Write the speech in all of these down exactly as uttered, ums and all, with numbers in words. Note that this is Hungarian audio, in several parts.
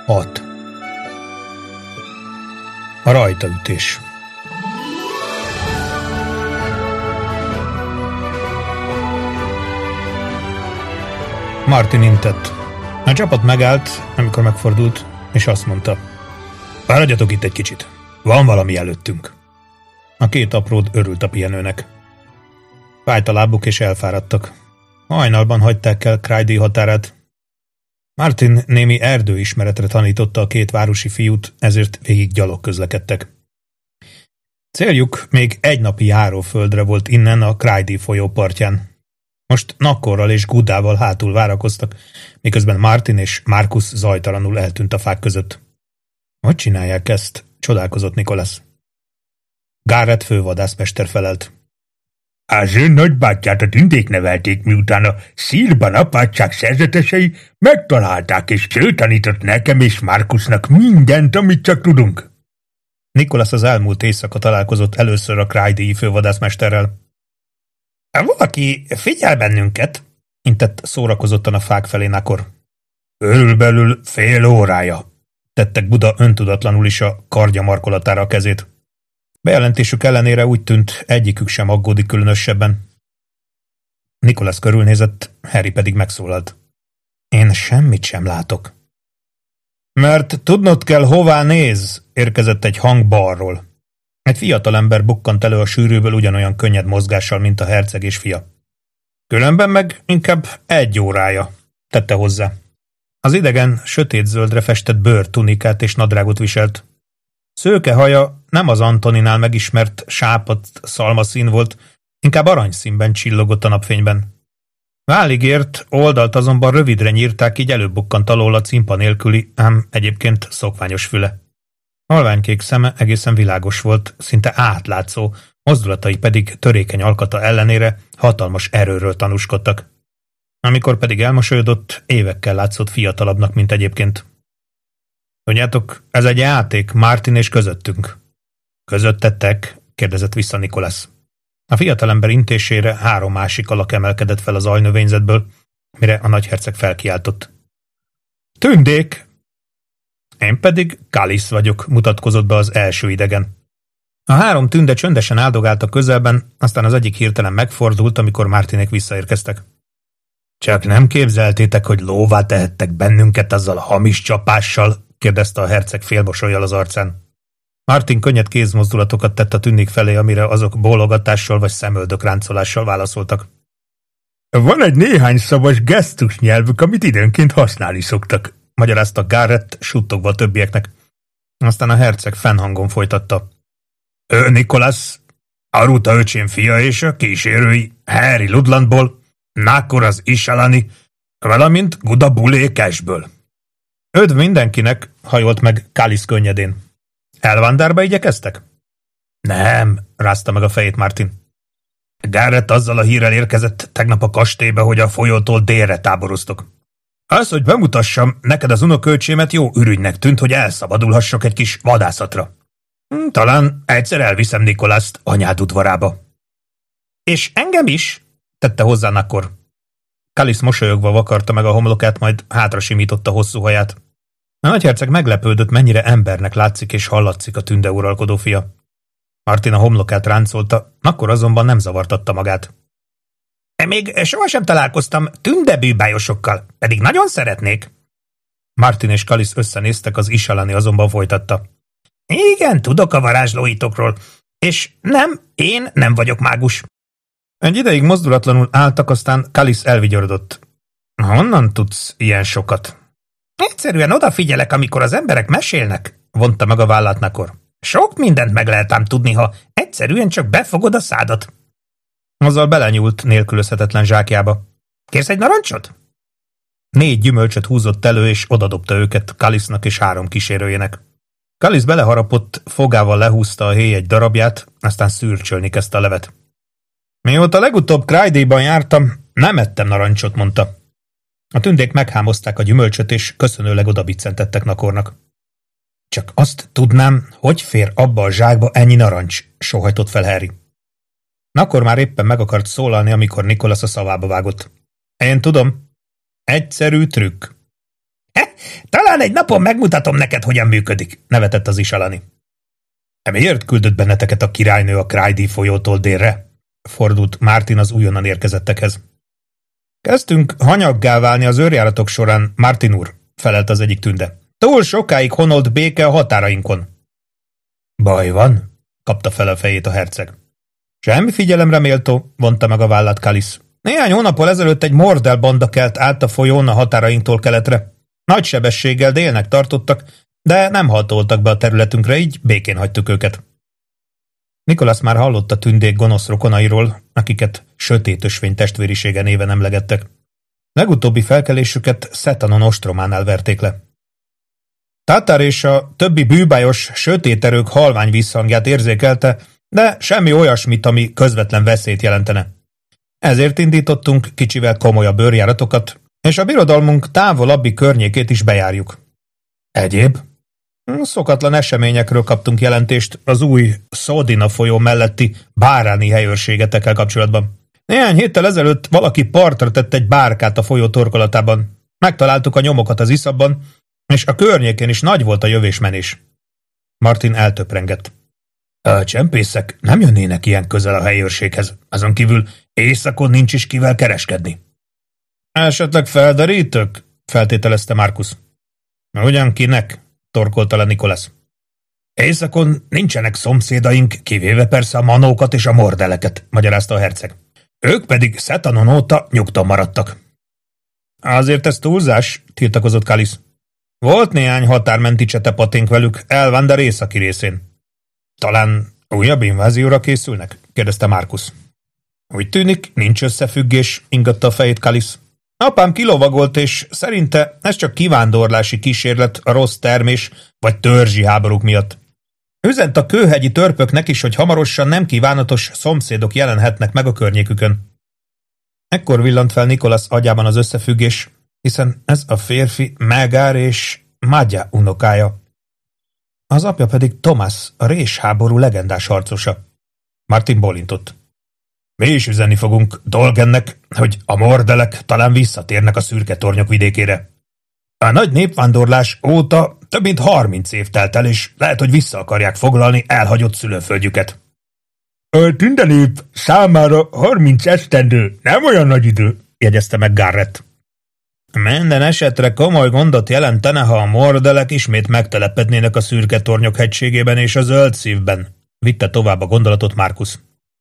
hat. A rajtaütés. Martin intett. A csapat megállt, amikor megfordult, és azt mondta: Fáradjatok itt egy kicsit. Van valami előttünk. A két apród örült a pihenőnek. Fájt a lábuk, és elfáradtak. Hajnalban hagyták el Cridey határát. Martin némi erdőismeretre tanította a két városi fiút, ezért végig gyalog közlekedtek. Céljuk még egy napi járóföldre volt innen a Cridey folyó partján. Most Nakkorral és Gudával hátul várakoztak, miközben Martin és Marcus zajtalanul eltűnt a fák között. Hogy csinálják ezt? Csodálkozott Nicholas. Garrett fővadászmester felelt. Az ön nagybátyját a tündék nevelték, miután a Szírban apátság szerzetesei megtalálták, és ő tanított nekem és Marcusnak mindent, amit csak tudunk. Nicholas az elmúlt éjszaka találkozott először a Cridey fővadászmesterrel. Valaki figyel bennünket? Intett szórakozottan a fák felé Nakor. Körülbelül fél órája. Tettek Buda öntudatlanul is a kardja markolatára a kezét. Bejelentésük ellenére úgy tűnt, egyikük sem aggódik különösebben. Nicholas körülnézett, Harry pedig megszólalt. Én semmit sem látok. Mert tudnod kell, hová néz, érkezett egy hang balról. Egy fiatalember bukkant elő a sűrűből ugyanolyan könnyed mozgással, mint a herceg és fia. Különben meg inkább egy órája, tette hozzá. Az idegen sötétzöldre festett bőrtunikát és nadrágot viselt. Szőke haja nem az Antoninál megismert sápadt szalmaszín volt, inkább aranyszínben csillogott a napfényben. Válig ért, oldalt azonban rövidre nyírták, így előbukkant alól a cimpa nélküli, ám egyébként szokványos füle. Halványkék szeme egészen világos volt, szinte átlátszó, mozdulatai pedig törékeny alkata ellenére hatalmas erőről tanúskodtak. Amikor pedig elmosolyodott, évekkel látszott fiatalabbnak, mint egyébként. Tudjátok, ez egy játék Martin és közöttünk. Közöttetek? Kérdezett vissza Nicholas. A fiatalember intésére három másik alak emelkedett fel az ajnövényzetből, mire a nagyherceg felkiáltott. Tündék! Én pedig Kalisz vagyok, mutatkozott be az első idegen. A három tünde csöndesen áldogált a közelben, aztán az egyik hirtelen megfordult, amikor Martinék visszaérkeztek. Csak nem képzeltétek, hogy lóvá tehettek bennünket azzal a hamis csapással? Kérdezte a herceg félmosollyal az arcán. Martin könnyed kézmozdulatokat tett a tünnék felé, amire azok bólogatással vagy szemöldökráncolással válaszoltak. Van egy néhány szavas gesztusnyelvük, amit időnként használni szoktak, magyarázta Garrett suttogva a többieknek. Aztán a herceg fennhangon folytatta. Ő Nicholas, Aruta öcsém fia és a kísérői Harry Ludlandból, Nakor az Isalani, valamint Guda Bulé Cashből. Ödv mindenkinek, hajolt meg Kalisz könnyedén. Elvandárba igyekeztek? Nem, rázta meg a fejét Martin. Garrett azzal a hírrel érkezett tegnap a kastélybe, hogy a folyótól délre táboroztok. Az, hogy bemutassam neked az unokölcsémet, jó ürügynek tűnt, hogy elszabadulhassak egy kis vadászatra. Talán egyszer elviszem Nicholaszt anyád udvarába. És engem is? Tette hozzá Nakor. Kalisz mosolyogva vakarta meg a homlokát, majd hátra simította hosszú haját. A nagyherceg meglepődött, mennyire embernek látszik és hallatszik a tünde uralkodó fia. Martin a homlokát ráncolta, Nakor azonban nem zavartatta magát. Még sohasem találkoztam tündebűbájosokkal, pedig nagyon szeretnék. Martin és Kalisz összenéztek, az Isalani azonban folytatta. Igen, tudok a varázslóitokról, és nem, én nem vagyok mágus. Egy ideig mozdulatlanul álltak, aztán Kalisz elvigyorodott. Honnan tudsz ilyen sokat? Egyszerűen odafigyelek, amikor az emberek mesélnek, vonta meg a vállát Nakor. Sok mindent meg lehet ám tudni, ha egyszerűen csak befogod a szádat. Azzal belenyúlt nélkülözhetetlen zsákjába. Kérsz egy narancsot? Négy gyümölcsöt húzott elő, és odadobta őket Kalisznak és három kísérőjének. Kalisz beleharapott, fogával lehúzta a héj egy darabját, aztán szürcsölni kezdte a levet. Mióta legutóbb Crideyban jártam, nem ettem narancsot, mondta. A tündék meghámozták a gyümölcsöt, és köszönőleg odabiccentettek Nakornak. Csak azt tudnám, hogy fér abba a zsákba ennyi narancs, sóhajtott fel Harry. Nakor már éppen meg akart szólalni, amikor Nicholas a szavába vágott. Én tudom. Egyszerű trükk. Talán egy napon megmutatom neked, hogyan működik, nevetett az Isalani. Miért küldött benneteket a királynő a Crydi folyótól délre? Fordult Martin az újonnan érkezettekhez. Kezdtünk hanyaggá válni az őrjáratok során, Martin úr, felelt az egyik tünde. Túl sokáig honolt béke a határainkon. Baj van? Kapta fel a fejét a herceg. Semmi figyelemre méltó, vonta meg a vállát Kalisz. Néhány hónappal ezelőtt egy Mordel banda kelt át a folyón a határainktól keletre. Nagy sebességgel délnek tartottak, de nem hatoltak be a területünkre, így békén hagytuk őket. Nicholas már hallott a tündék gonosz rokonairól, akiket sötét ösvény testvérisége néven emlegettek. Legutóbbi felkelésüket Szetanon ostrománál verték le. Tátár és a többi bűbájos sötét erők halvány visszhangját érzékelte, de semmi olyasmit, ami közvetlen veszélyt jelentene. Ezért indítottunk kicsivel komolyabb őrjáratokat, és a birodalmunk távolabbi környékét is bejárjuk. Egyéb? Szokatlan eseményekről kaptunk jelentést az új Szodina folyó melletti báráni helyőrségetekkel kapcsolatban. Néhány héttel ezelőtt valaki partra tett egy bárkát a folyó torkolatában. Megtaláltuk a nyomokat az iszapban, és a környékén is nagy volt a jövésmenés. Martin eltöprengett. A csempészek nem jönnének ilyen közel a helyőrséghez, azon kívül éjszakon nincs is kivel kereskedni. Esetleg felderítők? Feltételezte Marcus. Ugyan kinek? Torkolta le Nicholas. Éjszakon nincsenek szomszédaink, kivéve persze a manókat és a mordeleket, magyarázta a herceg. Ők pedig Szetanon óta nyugton maradtak. Azért ez túlzás, tiltakozott Kalisz. Volt néhány határmenti csetepaténk velük Elvander északi részén. Talán újabb invázióra készülnek? Kérdezte Marcus. Úgy tűnik, nincs összefüggés, ingatta a fejét Kalisz. Apám kilovagolt, és szerinte ez csak kivándorlási kísérlet a rossz termés vagy törzsi háborúk miatt. Üzent a kőhegyi törpöknek is, hogy hamarosan nem kívánatos szomszédok jelenhetnek meg a környékükön. Ekkor villant fel Nicholas agyában az összefüggés, hiszen ez a férfi Megár és Madja unokája. Az apja pedig Thomas, a résháború legendás harcosa. Martin bólintott. Mi is üzenni fogunk Dolgennek, hogy a mordelek talán visszatérnek a szürke tornyok vidékére. A nagy népvándorlás óta több mint harminc év telt el, és lehet, hogy vissza akarják foglalni elhagyott szülőföldjüket. A tündenép számára harminc esztendő nem olyan nagy idő, jegyezte meg Garrett. Minden esetre komoly gondot jelentene, ha a mordelek ismét megtelepednének a szürke tornyok hegységében és a zöld szívben, vitte tovább a gondolatot Marcus.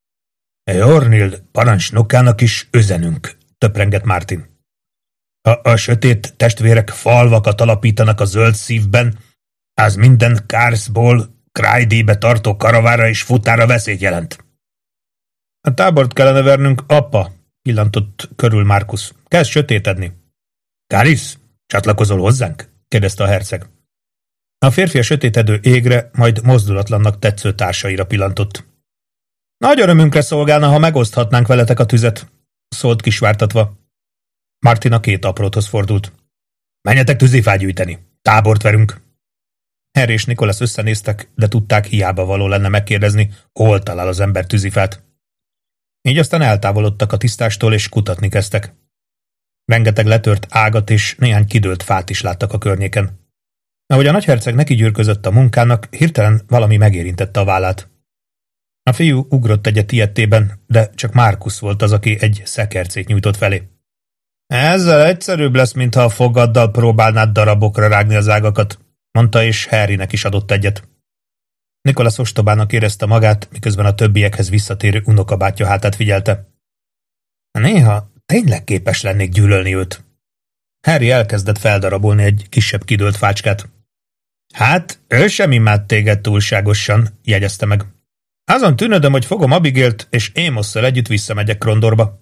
Jornil parancsnokának is üzenünk, töprengett Martin. Ha a sötét testvérek falvakat alapítanak a zöld szívben, az minden Karsból Crydibe tartó karavára és futára veszélyt jelent. A tábort kellene vernünk, apa, pillantott körül Marcus. Kezd sötétedni. Kalisz, csatlakozol hozzánk? Kérdezte a herceg. A férfi a sötétedő égre, majd mozdulatlannak tetsző társaira pillantott. Nagy örömünkre szolgálna, ha megoszthatnánk veletek a tüzet, szólt kisvártatva. Martin a két apróthoz fordult. Menjetek tűzifát gyűjteni, tábort verünk. Harry és Nicholas összenéztek, de tudták, hiába való lenne megkérdezni, hol talál az ember tűzifát. Így aztán eltávolodtak a tisztástól, és kutatni kezdtek. Rengeteg letört ágat és néhány kidőlt fát is láttak a környéken. Ahogy a nagyherceg neki gyűrközött a munkának, hirtelen valami megérintette a vállát. A fiú ugrott egyet ilyettében, de csak Marcus volt az, aki egy szekercét nyújtott felé. Ezzel egyszerűbb lesz, mintha a fogaddal próbálnád darabokra rágni az ágakat, mondta, és Harrynek is adott egyet. Nicholas ostobának érezte magát, miközben a többiekhez visszatérő unokabátyja hátát figyelte. Néha tényleg képes lennék gyűlölni őt. Harry elkezdett feldarabolni egy kisebb kidőlt fácskát. Hát, ő sem imád téged túlságosan, jegyezte meg. Azon tűnödöm, hogy fogom Abigailt, és Amosszal együtt visszamegyek Krondorba.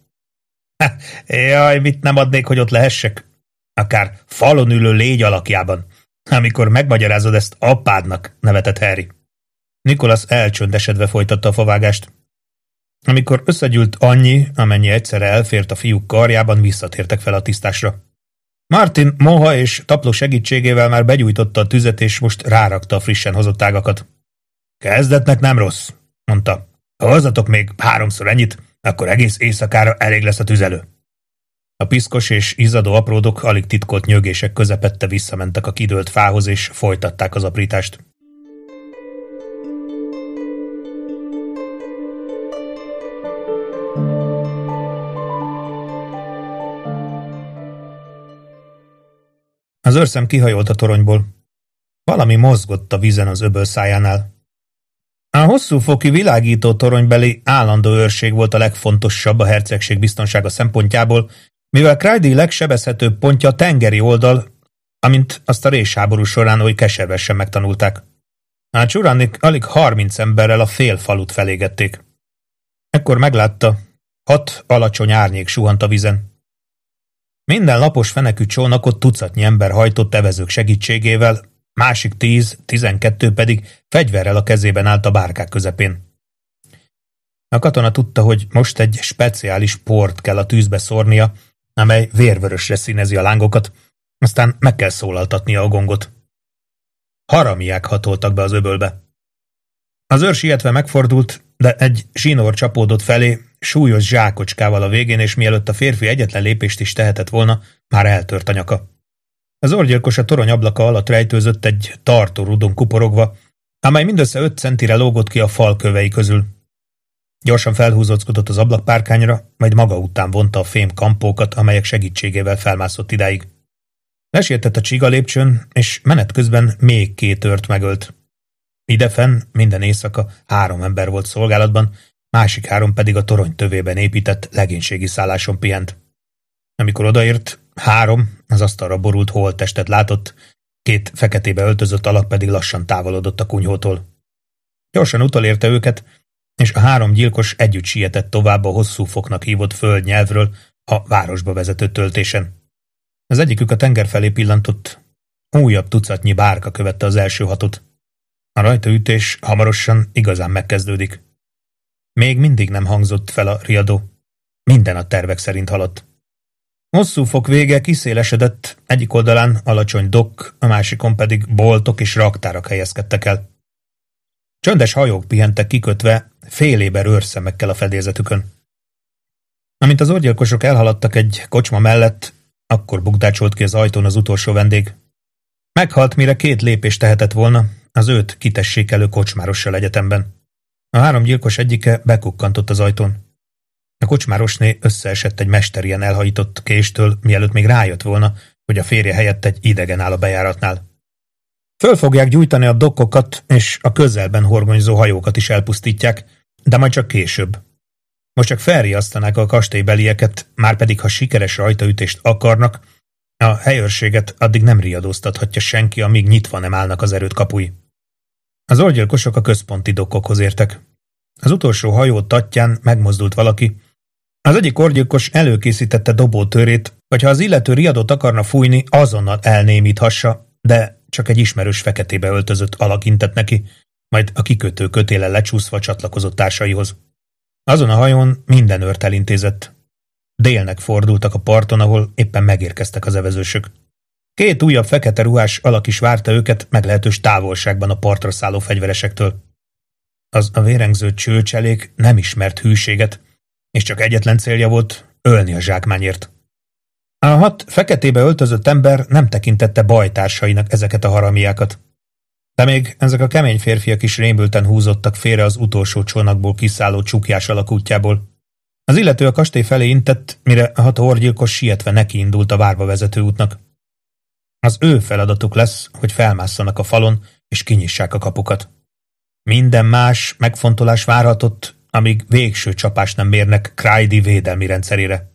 Jaj, mit nem adnék, hogy ott lehessek? Akár falon ülő légy alakjában. Amikor megmagyarázod ezt apádnak, nevetett Harry. Nicholas elcsöndesedve folytatta a favágást. Amikor összegyűlt annyi, amennyi egyszerre elfért a fiúk karjában, visszatértek fel a tisztásra. Martin moha és tapló segítségével már begyújtotta a tüzet, és most rárakta a frissen hozott ágakat. Kezdetnek nem rossz, mondta. Ha hozzatok még háromszor ennyit, akkor egész éjszakára elég lesz a tüzelő. A piszkos és izzadó apródok alig titkolt nyögések közepette visszamentek a kidőlt fához, és folytatták az aprítást. Az őrszem kihajolt a toronyból. Valami mozgott a vízen az öböl szájánál. A hosszúfoki világító toronybeli állandó őrség volt a legfontosabb a hercegség biztonsága szempontjából, mivel Cryde legsebezhetőbb pontja a tengeri oldal, amint azt a résháború során oly keservesen megtanulták. A csurannik alig harminc emberrel a fél falut felégették. Ekkor meglátta, hat alacsony árnyék suhant a vízen. Minden lapos fenekű csónakot tucatnyi ember hajtott evezők segítségével, másik tíz, tizenkettő pedig fegyverrel a kezében állt a bárkák közepén. A katona tudta, hogy most egy speciális port kell a tűzbe szórnia, amely vérvörösre színezi a lángokat, aztán meg kell szólaltatnia a gongot. Haramiák hatoltak be az öbölbe. Az őr sietve megfordult, de egy zsinór csapódott felé, súlyos zsákocskával a végén, és mielőtt a férfi egyetlen lépést is tehetett volna, már eltört a nyaka. Az orrgyilkos a torony ablaka alatt rejtőzött egy tartó rudon kuporogva, amely mindössze öt centire lógott ki a fal kövei közül. Gyorsan felhúzóckodott az ablakpárkányra, majd maga után vonta a fém kampókat, amelyek segítségével felmászott idáig. Lesietett a csiga lépcsőn, és menet közben még két őrt megölt. Idefenn minden éjszaka három ember volt szolgálatban, másik három pedig a torony tövében épített legénységi szálláson pihent. Amikor odaért, három az asztalra borult holttestet látott, két feketébe öltözött alak pedig lassan távolodott a kunyhótól. Gyorsan utolérte őket, és a három gyilkos együtt sietett tovább a Hosszúfoknak hívott földnyelvről a városba vezető töltésen. Az egyikük a tenger felé pillantott, újabb tucatnyi bárka követte az első hatot. A rajtaütés hamarosan igazán megkezdődik. Még mindig nem hangzott fel a riadó. Minden a tervek szerint haladt. Hosszúfok vége kiszélesedett, egyik oldalán alacsony dokk, a másikon pedig boltok és raktárak helyezkedtek el. Csöndes hajók pihentek kikötve, féléber őrszemekkel a fedélzetükön. Amint az orgyilkosok elhaladtak egy kocsma mellett, akkor bukdácsolt ki az ajtón az utolsó vendég. Meghalt, mire két lépést tehetett volna, az őt kitessékelő kocsmárossal egyetemben. A három gyilkos egyike bekukkantott az ajtón. A kocsmárosné összeesett egy mesterien elhajított késtől, mielőtt még rájött volna, hogy a férje helyett egy idegen áll a bejáratnál. Föl fogják gyújtani a dokkokat, és a közelben horgonyzó hajókat is elpusztítják, de majd csak később. Most csak felriasztanák a kastélybelieket, márpedig ha sikeres rajtaütést akarnak, a helyőrséget addig nem riadóztathatja senki, amíg nyitva nem állnak az erőd kapui. Az orgyilkosok a központi dokkokhoz értek. Az utolsó hajó tatján megmozdult valaki. Az egyik orgyilkos előkészítette dobótőrét, hogy ha az illető riadót akarna fújni, azonnal elnémíthassa, de csak egy ismerős feketébe öltözött alak intett neki, majd a kikötő kötéle lecsúszva csatlakozott társaihoz. Azon a hajón minden őrt elintézett. Délnek fordultak a parton, ahol éppen megérkeztek az evezősök. Két újabb fekete ruhás alak is várta őket meglehetős távolságban a partra szálló fegyveresektől. Az a vérengző csőcselék nem ismert hűséget, és csak egyetlen célja volt ölni a zsákmányért. A hat feketébe öltözött ember nem tekintette bajtársainak ezeket a haramiákat. De még ezek a kemény férfiak is rémülten húzottak félre az utolsó csónakból kiszálló csukjás alakútjából. Az illető a kastély felé intett, mire a hat orgyilkos sietve nekiindult a várba vezető útnak. Az ő feladatuk lesz, hogy felmásszanak a falon, és kinyissák a kapukat. Minden más megfontolás várhatott, amíg végső csapást nem mérnek Cryde védelmi rendszerére.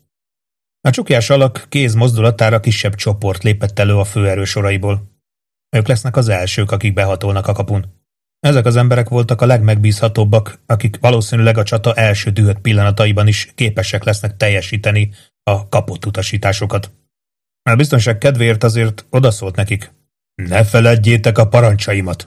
A csukjás alak kéz mozdulatára kisebb csoport lépett elő a főerő soraiból. Ők lesznek az elsők, akik behatolnak a kapun. Ezek az emberek voltak a legmegbízhatóbbak, akik valószínűleg a csata első dühött pillanataiban is képesek lesznek teljesíteni a kapott utasításokat. A biztonság kedvéért azért odaszólt nekik. Ne feledjétek a parancsaimat!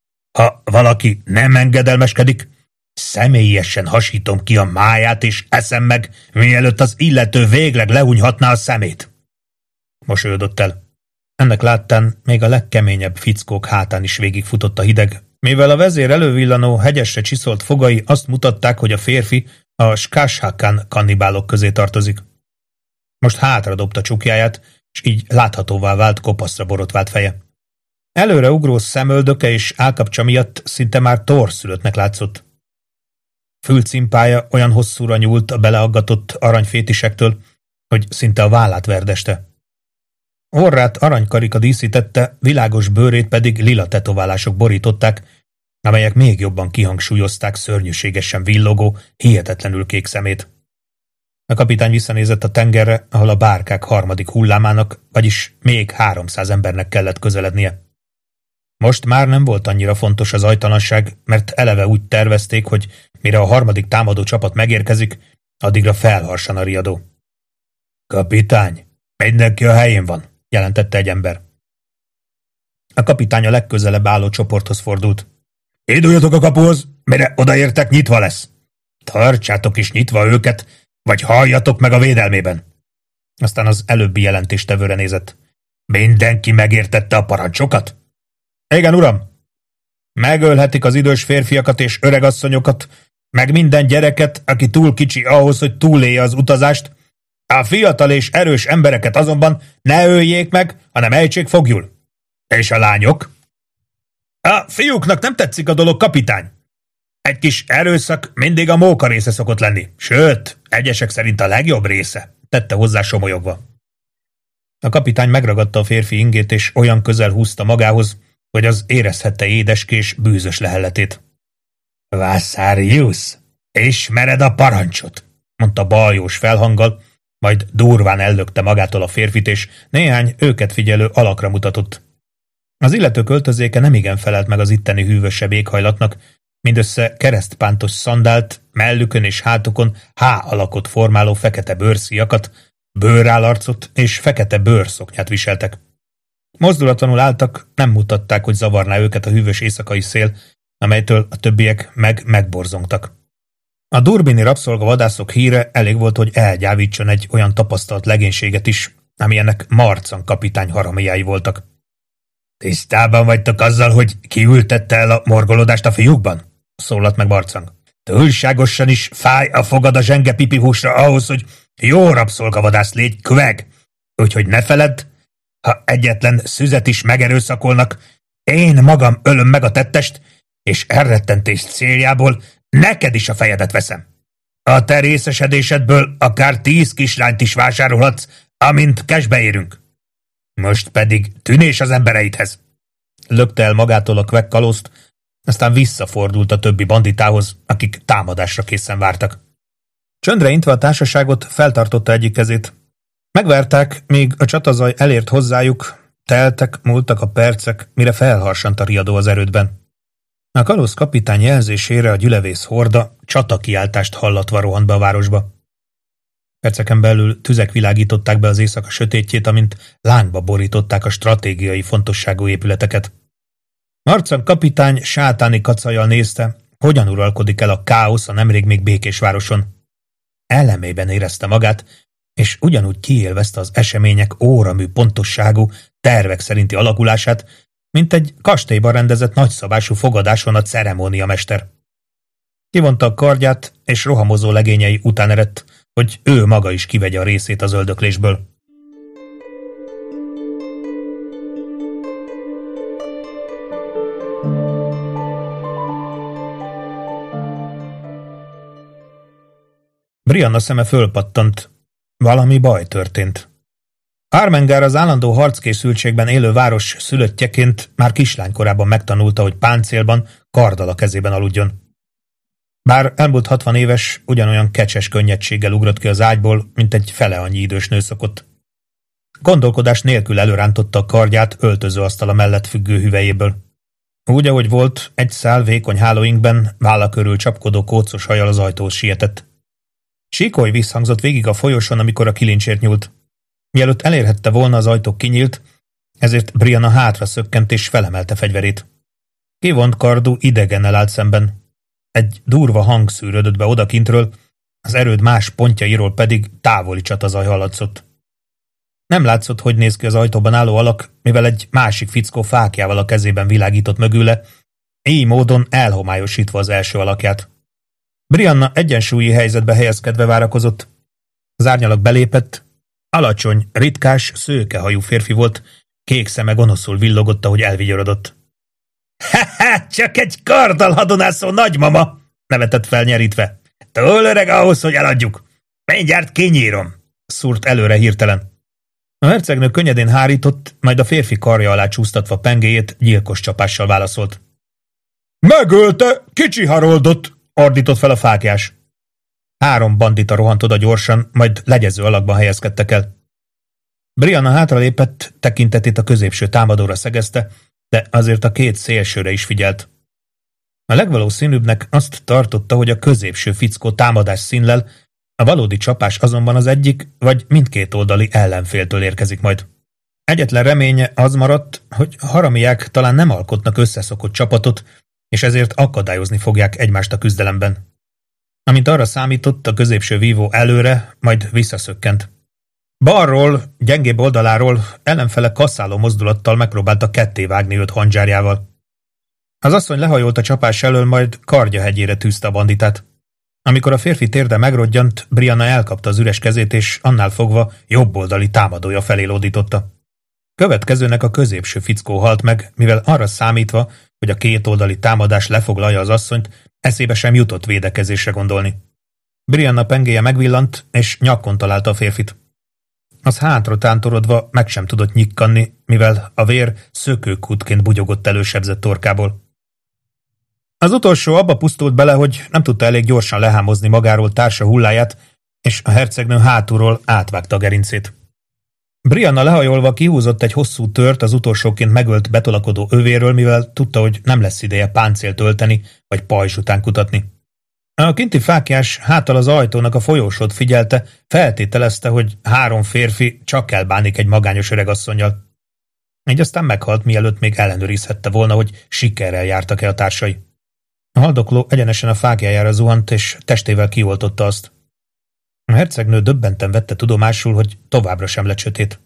Ha valaki nem engedelmeskedik, személyesen hasítom ki a máját és eszem meg, mielőtt az illető végleg lehunyhatná a szemét. Mosolyodott el. Ennek láttán még a legkeményebb fickók hátán is végigfutott a hideg, mivel a vezér elővillanó hegyesre csiszolt fogai azt mutatták, hogy a férfi a Skáshákán kannibálok közé tartozik. Most hátra dobta csukjáját, és így láthatóvá vált kopaszra borotvált feje. Előre ugró szemöldöke és állkapcsa miatt szinte már torszülöttnek látszott. Fülcimpája olyan hosszúra nyúlt a beleaggatott aranyfétisektől, hogy szinte a vállát verdeste. Orrát aranykarika díszítette, világos bőrét pedig lila tetoválások borították, amelyek még jobban kihangsúlyozták szörnyűségesen villogó, hihetetlenül kék szemét. A kapitány visszanézett a tengerre, ahol a bárkák harmadik hullámának, vagyis még háromszáz embernek kellett közelednie. Most már nem volt annyira fontos az ajtalanság, mert eleve úgy tervezték, hogy mire a harmadik támadó csapat megérkezik, addigra felharsan a riadó. Kapitány, mindenki a helyén van, jelentette egy ember. A kapitány a legközelebb álló csoporthoz fordult. Induljatok a kapuhoz, mire odaértek, nyitva lesz. Tartsátok is nyitva őket, vagy halljatok meg a védelmében. Aztán az előbbi jelentéstevőre nézett. Mindenki megértette a parancsokat? Igen, uram. Megölhetik az idős férfiakat és öregasszonyokat, meg minden gyereket, aki túl kicsi ahhoz, hogy túlélje az utazást. A fiatal és erős embereket azonban ne öljék meg, hanem ejtsék foglyul. És a lányok? A fiúknak nem tetszik a dolog, kapitány. Egy kis erőszak mindig a móka része szokott lenni. Sőt, egyesek szerint a legjobb része, tette hozzá somolyogva. A kapitány megragadta a férfi ingét, és olyan közel húzta magához, hogy az érezhette édeskés, bűzös lehelletét. Vászárius, ismered a parancsot, mondta baljós felhanggal, majd durván ellökte magától a férfit, és néhány őket figyelő alakra mutatott. Az illető költözéke nemigen felelt meg az itteni hűvösebb éghajlatnak, mindössze keresztpántos szandált, mellükön és hátukon H alakot formáló fekete bőrszíjakat, bőrállarcot és fekete bőrszoknyát viseltek. Mozdulatlanul álltak, nem mutatták, hogy zavarná őket a hűvös éjszakai szél, amelytől a többiek meg megborzongtak. A durbini rabszolgavadászok híre elég volt, hogy elgyávítson egy olyan tapasztalt legénységet is, amilyennek Marcan kapitány haramiái voltak. Tisztában vagytok azzal, hogy kiültette el a morgolódást a fiúkban? Szólalt meg Marcang. Túlságosan is fáj a fogad a zsenge pipihúsra ahhoz, hogy jó rabszolgavadász légy, kveg. Úgyhogy ne feledd, ha egyetlen szüzet is megerőszakolnak, én magam ölöm meg a tettest, és elrettentés céljából neked is a fejedet veszem. A te részesedésedből akár tíz kislányt is vásárolhatsz, amint cashbe érünk. Most pedig tűnés az embereidhez. Lökte el magától a kvek kalózt, aztán visszafordult a többi banditához, akik támadásra készen vártak. Csöndre intve a társaságot, feltartotta egyik kezét. Megvárták, míg a csatazaj elért hozzájuk, teltek, múltak a percek, mire felharsant a riadó az erődben. A kalóz kapitány jelzésére a gyülevész horda csatakiáltást hallatva rohant be a városba. Perceken belül tüzek világították be az éjszaka sötétjét, amint lángba borították a stratégiai fontosságú épületeket. Marcan kapitány sátáni kacajjal nézte, hogyan uralkodik el a káosz a nemrég még békés városon. Elemében érezte magát, és ugyanúgy kiélvezte az események óramű pontosságú, tervek szerinti alakulását, mint egy kastélyban rendezett nagyszabású fogadáson a ceremóniamester. Kivonta a kardját, és rohamozó legényei után eredt, hogy ő maga is kivegye a részét az öldöklésből. Brianna szeme fölpattant. Valami baj történt. Armengár az állandó harckészültségben élő város szülöttjeként már kislánykorában megtanulta, hogy páncélban, karddal a kezében aludjon. Bár elmúlt hatvan éves, ugyanolyan kecses könnyedséggel ugrott ki az ágyból, mint egy fele annyi idős nő szokott. Gondolkodás nélkül előrántotta a kardját öltözőasztala mellett függő hüvelyéből. Úgy, ahogy volt, egy szál vékony hálóinkben, válla körül csapkodó kócos hajjal az ajtóhoz sietett. Síkoly visszhangzott végig a folyosón, amikor a kilincsért nyúlt. Mielőtt elérhette volna, az ajtó kinyílt, ezért Brianna hátra szökkent és felemelte fegyverét. Kivont kardú idegennel állt szemben. Egy durva hang szűrődött be odakintről, az erőd más pontjairól pedig távoli csatazaj hallatszott. Nem látszott, hogy néz ki az ajtóban álló alak, mivel egy másik fickó fákjával a kezében világított mögüle, így módon elhomályosítva az első alakját. Brianna egyensúlyi helyzetbe helyezkedve várakozott. Az árnyalak belépett, Alacsony, ritkás, szőkehajú férfi volt, kék szeme gonoszul villogott, ahogy elvigyorodott. Ha-ha, csak egy karddal hadonászó nagymama, nevetett felnyerítve. Túl öreg ahhoz, hogy eladjuk. Mindjárt kinyírom, szúrt előre hirtelen. A hercegnő könnyedén hárított, majd a férfi karja alá csúsztatva pengéjét gyilkos csapással válaszolt. Megölte, kicsi Haroldot, ordított fel a fáklyás. Három bandita rohant oda gyorsan, majd legyező alakban helyezkedtek el. Brianna hátralépett, tekintetét a középső támadóra szegezte, de azért a két szélsőre is figyelt. A legvalószínűbbnek azt tartotta, hogy a középső fickó támadás színlel, a valódi csapás azonban az egyik, vagy mindkét oldali ellenféltől érkezik majd. Egyetlen reménye az maradt, hogy haramiák talán nem alkotnak összeszokott csapatot, és ezért akadályozni fogják egymást a küzdelemben. Amint arra számított, a középső vívó előre, majd visszaszökkent. Balról, gyengébb oldaláról ellenfele kaszáló mozdulattal megpróbálta ketté vágni őt handzsárjával. Az asszony lehajolt a csapás elől, majd kardja hegyére tűzte a banditát. Amikor a férfi térde megrodjant, Brianna elkapta az üres kezét, és annál fogva jobboldali támadója felé lódította. Következőnek a középső fickó halt meg, mivel arra számítva, hogy a kétoldali támadás lefoglalja az asszonyt, eszébe sem jutott védekezésre gondolni. Brianna pengéje megvillant, és nyakon találta a férfit. Az hátra tántorodva meg sem tudott nyikkanni, mivel a vér szökőkútként bugyogott elősebzett torkából. Az utolsó abba pusztult bele, hogy nem tudta elég gyorsan lehámozni magáról társa hulláját, és a hercegnő hátulról átvágta a gerincét. Brianna lehajolva kihúzott egy hosszú tört az utolsóként megölt betolakodó övéről, mivel tudta, hogy nem lesz ideje páncélt ölteni, vagy pajzs után kutatni. A kinti fáklyás háttal az ajtónak a folyósót figyelte, feltételezte, hogy három férfi csak elbánik egy magányos öregasszonnyal. Így aztán meghalt, mielőtt még ellenőrizhette volna, hogy sikerrel jártak-e a társai. A haldokló egyenesen a fáklyájára zuhant, és testével kioltotta azt. A hercegnő döbbenten vette tudomásul, hogy továbbra sem lett sötét.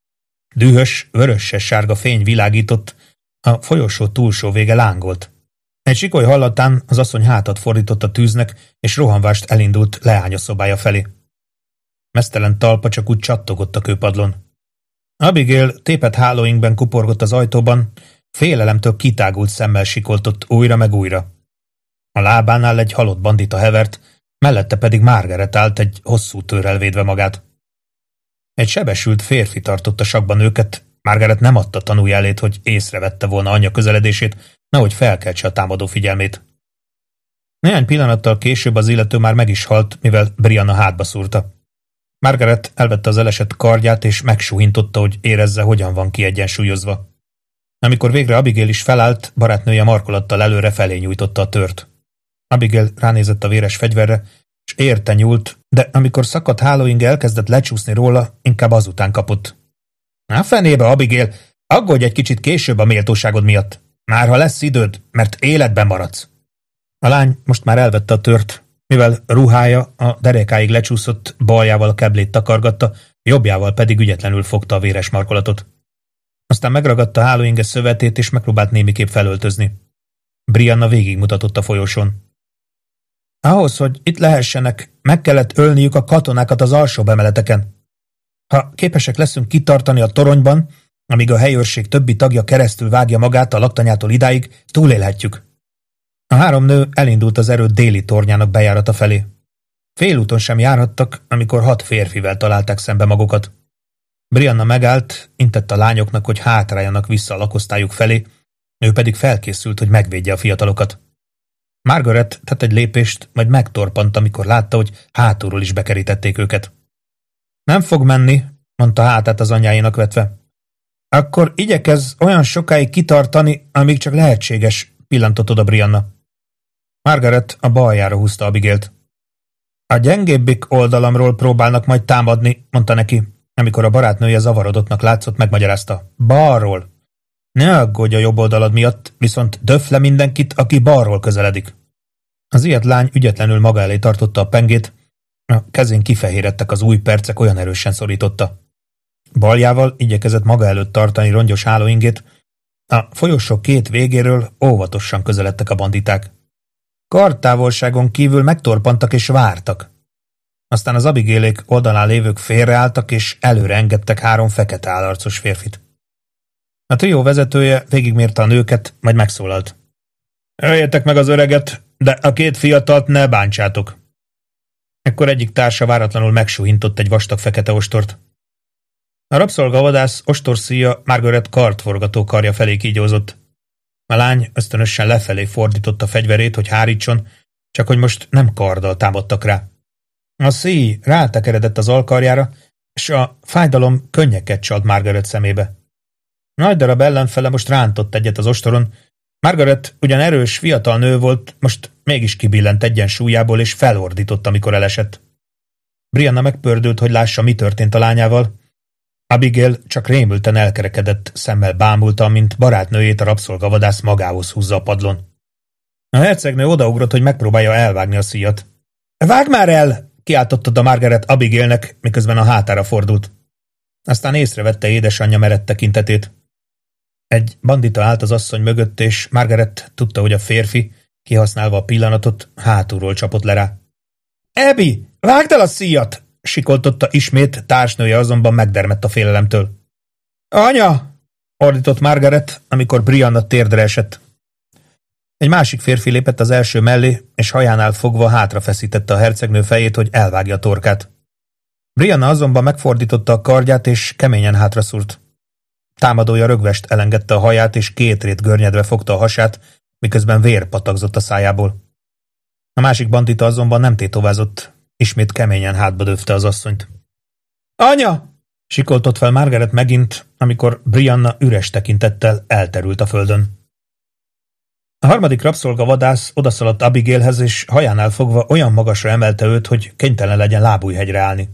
Dühös, vöröses sárga fény világított, a folyosó túlsó vége lángolt. Egy sikoly hallatán az asszony hátat fordított a tűznek, és rohanvást elindult leánya szobája felé. Meztelen talpa csak úgy csattogott a kőpadlon. Abigail tépet hálóinkben kuporgott az ajtóban, félelemtől kitágult szemmel sikoltott újra meg újra. A lábánál egy halott bandita hevert, mellette pedig Margaret állt egy hosszú tőrrel védve magát. Egy sebesült férfi tartotta sakban őket, Margaret nem adta tanújelét, hogy észrevette volna anyja közeledését, nehogy felkeltse a támadó figyelmét. Néhány pillanattal később az illető már meg is halt, mivel Brianna hátba szúrta. Margaret elvette az elesett kardját, és megsuhintotta, hogy érezze, hogyan van kiegyensúlyozva. Amikor végre Abigail is felállt, barátnője markolattal előre felé nyújtotta a tört. Abigail ránézett a véres fegyverre, és érte nyúlt, de amikor szakadt hálóinge elkezdett lecsúszni róla, inkább azután kapott. A fenébe, Abigail, aggódj egy kicsit később a méltóságod miatt. Már ha lesz időd, mert életben maradsz. A lány most már elvette a tört, mivel ruhája a derekáig lecsúszott, baljával a keblét takargatta, jobbjával pedig ügyetlenül fogta a véres markolatot. Aztán megragadta a hálóinge szövetét, és megpróbált némiképp felöltözni. Brianna végigmutatott a folyosón. Ahhoz, hogy itt lehessenek, meg kellett ölniük a katonákat az alsóbb emeleteken. Ha képesek leszünk kitartani a toronyban, amíg a helyőrség többi tagja keresztül vágja magát a laktanyától idáig, túlélhetjük. A három nő elindult az erőd déli tornyának bejárata felé. Félúton sem járhattak, amikor hat férfivel találták szembe magukat. Brianna megállt, intett a lányoknak, hogy hátráljanak vissza a lakosztályuk felé, ő pedig felkészült, hogy megvédje a fiatalokat. Margaret tett egy lépést, majd megtorpant, amikor látta, hogy hátulról is bekerítették őket. Nem fog menni, mondta hátát az anyjáinak vetve. Akkor igyekezz olyan sokáig kitartani, amíg csak lehetséges, pillantott oda Brianna. Margaret a baljára húzta Abigailt. A gyengébbik oldalamról próbálnak majd támadni, mondta neki, amikor a barátnője zavarodottnak látszott, megmagyarázta. Balról. Ne aggódj a jobb oldalad miatt, viszont döff le mindenkit, aki balról közeledik. Az ilyet lány ügyetlenül maga elé tartotta a pengét, a kezén kifehéredtek az új percek, olyan erősen szorította. Baljával igyekezett maga előtt tartani rongyos hálóingét, a folyosó két végéről óvatosan közeledtek a banditák. Kardtávolságon kívül megtorpantak és vártak. Aztán az Abigailék oldalán lévők félreálltak, és előre engedtek három fekete állarcos férfit. A trió vezetője végigmérte a nőket, majd megszólalt. Öljetek meg az öreget, de a két fiatalt ne bántsátok. Ekkor egyik társa váratlanul megsúhintott egy vastag fekete ostort. A rabszolgavadász ostorszíja Margaret kartforgató karja felé kígyózott. A lány ösztönösen lefelé fordította fegyverét, hogy hárítson, csak hogy most nem karddal támadtak rá. A szíj rátekeredett az alkarjára, és a fájdalom könnyeket csalt Margaret szemébe. Nagy darab ellenfele most rántott egyet az ostoron. Margaret ugyan erős, fiatal nő volt, most mégis kibillent egyensúlyából, és felordított, amikor elesett. Brianna megpördült, hogy lássa, mi történt a lányával. Abigail csak rémülten elkerekedett, szemmel bámulta, mint barátnőjét a rabszolgavadász magához húzza a padlón. A hercegnő odaugrott, hogy megpróbálja elvágni a szíjat. Vágd már el! Kiáltotta Margaret Abigailnek, miközben a hátára fordult. Aztán észrevette édesanyja merett tekintetét. Egy bandita állt az asszony mögött, és Margaret tudta, hogy a férfi, kihasználva a pillanatot, hátulról csapott le rá. Abby, vágd el a szíjat! Sikoltotta ismét, társnője azonban megdermedt a félelemtől. Anya! Ordított Margaret, amikor Brianna térdre esett. Egy másik férfi lépett az első mellé, és hajánál fogva hátrafeszítette a hercegnő fejét, hogy elvágja a torkát. Brianna azonban megfordította a kardját, és keményen hátraszúrt. Támadója rögvest elengedte a haját, és két rét görnyedve fogta a hasát, miközben vér patakzott a szájából. A másik bandita azonban nem tétovázott, ismét keményen hátba döfte az asszonyt. Anya! Sikoltott fel Margaret megint, amikor Brianna üres tekintettel elterült a földön. A harmadik rabszolgavadász odaszaladt Abigailhez, és hajánál fogva olyan magasra emelte őt, hogy kénytelen legyen lábújhegyre állni.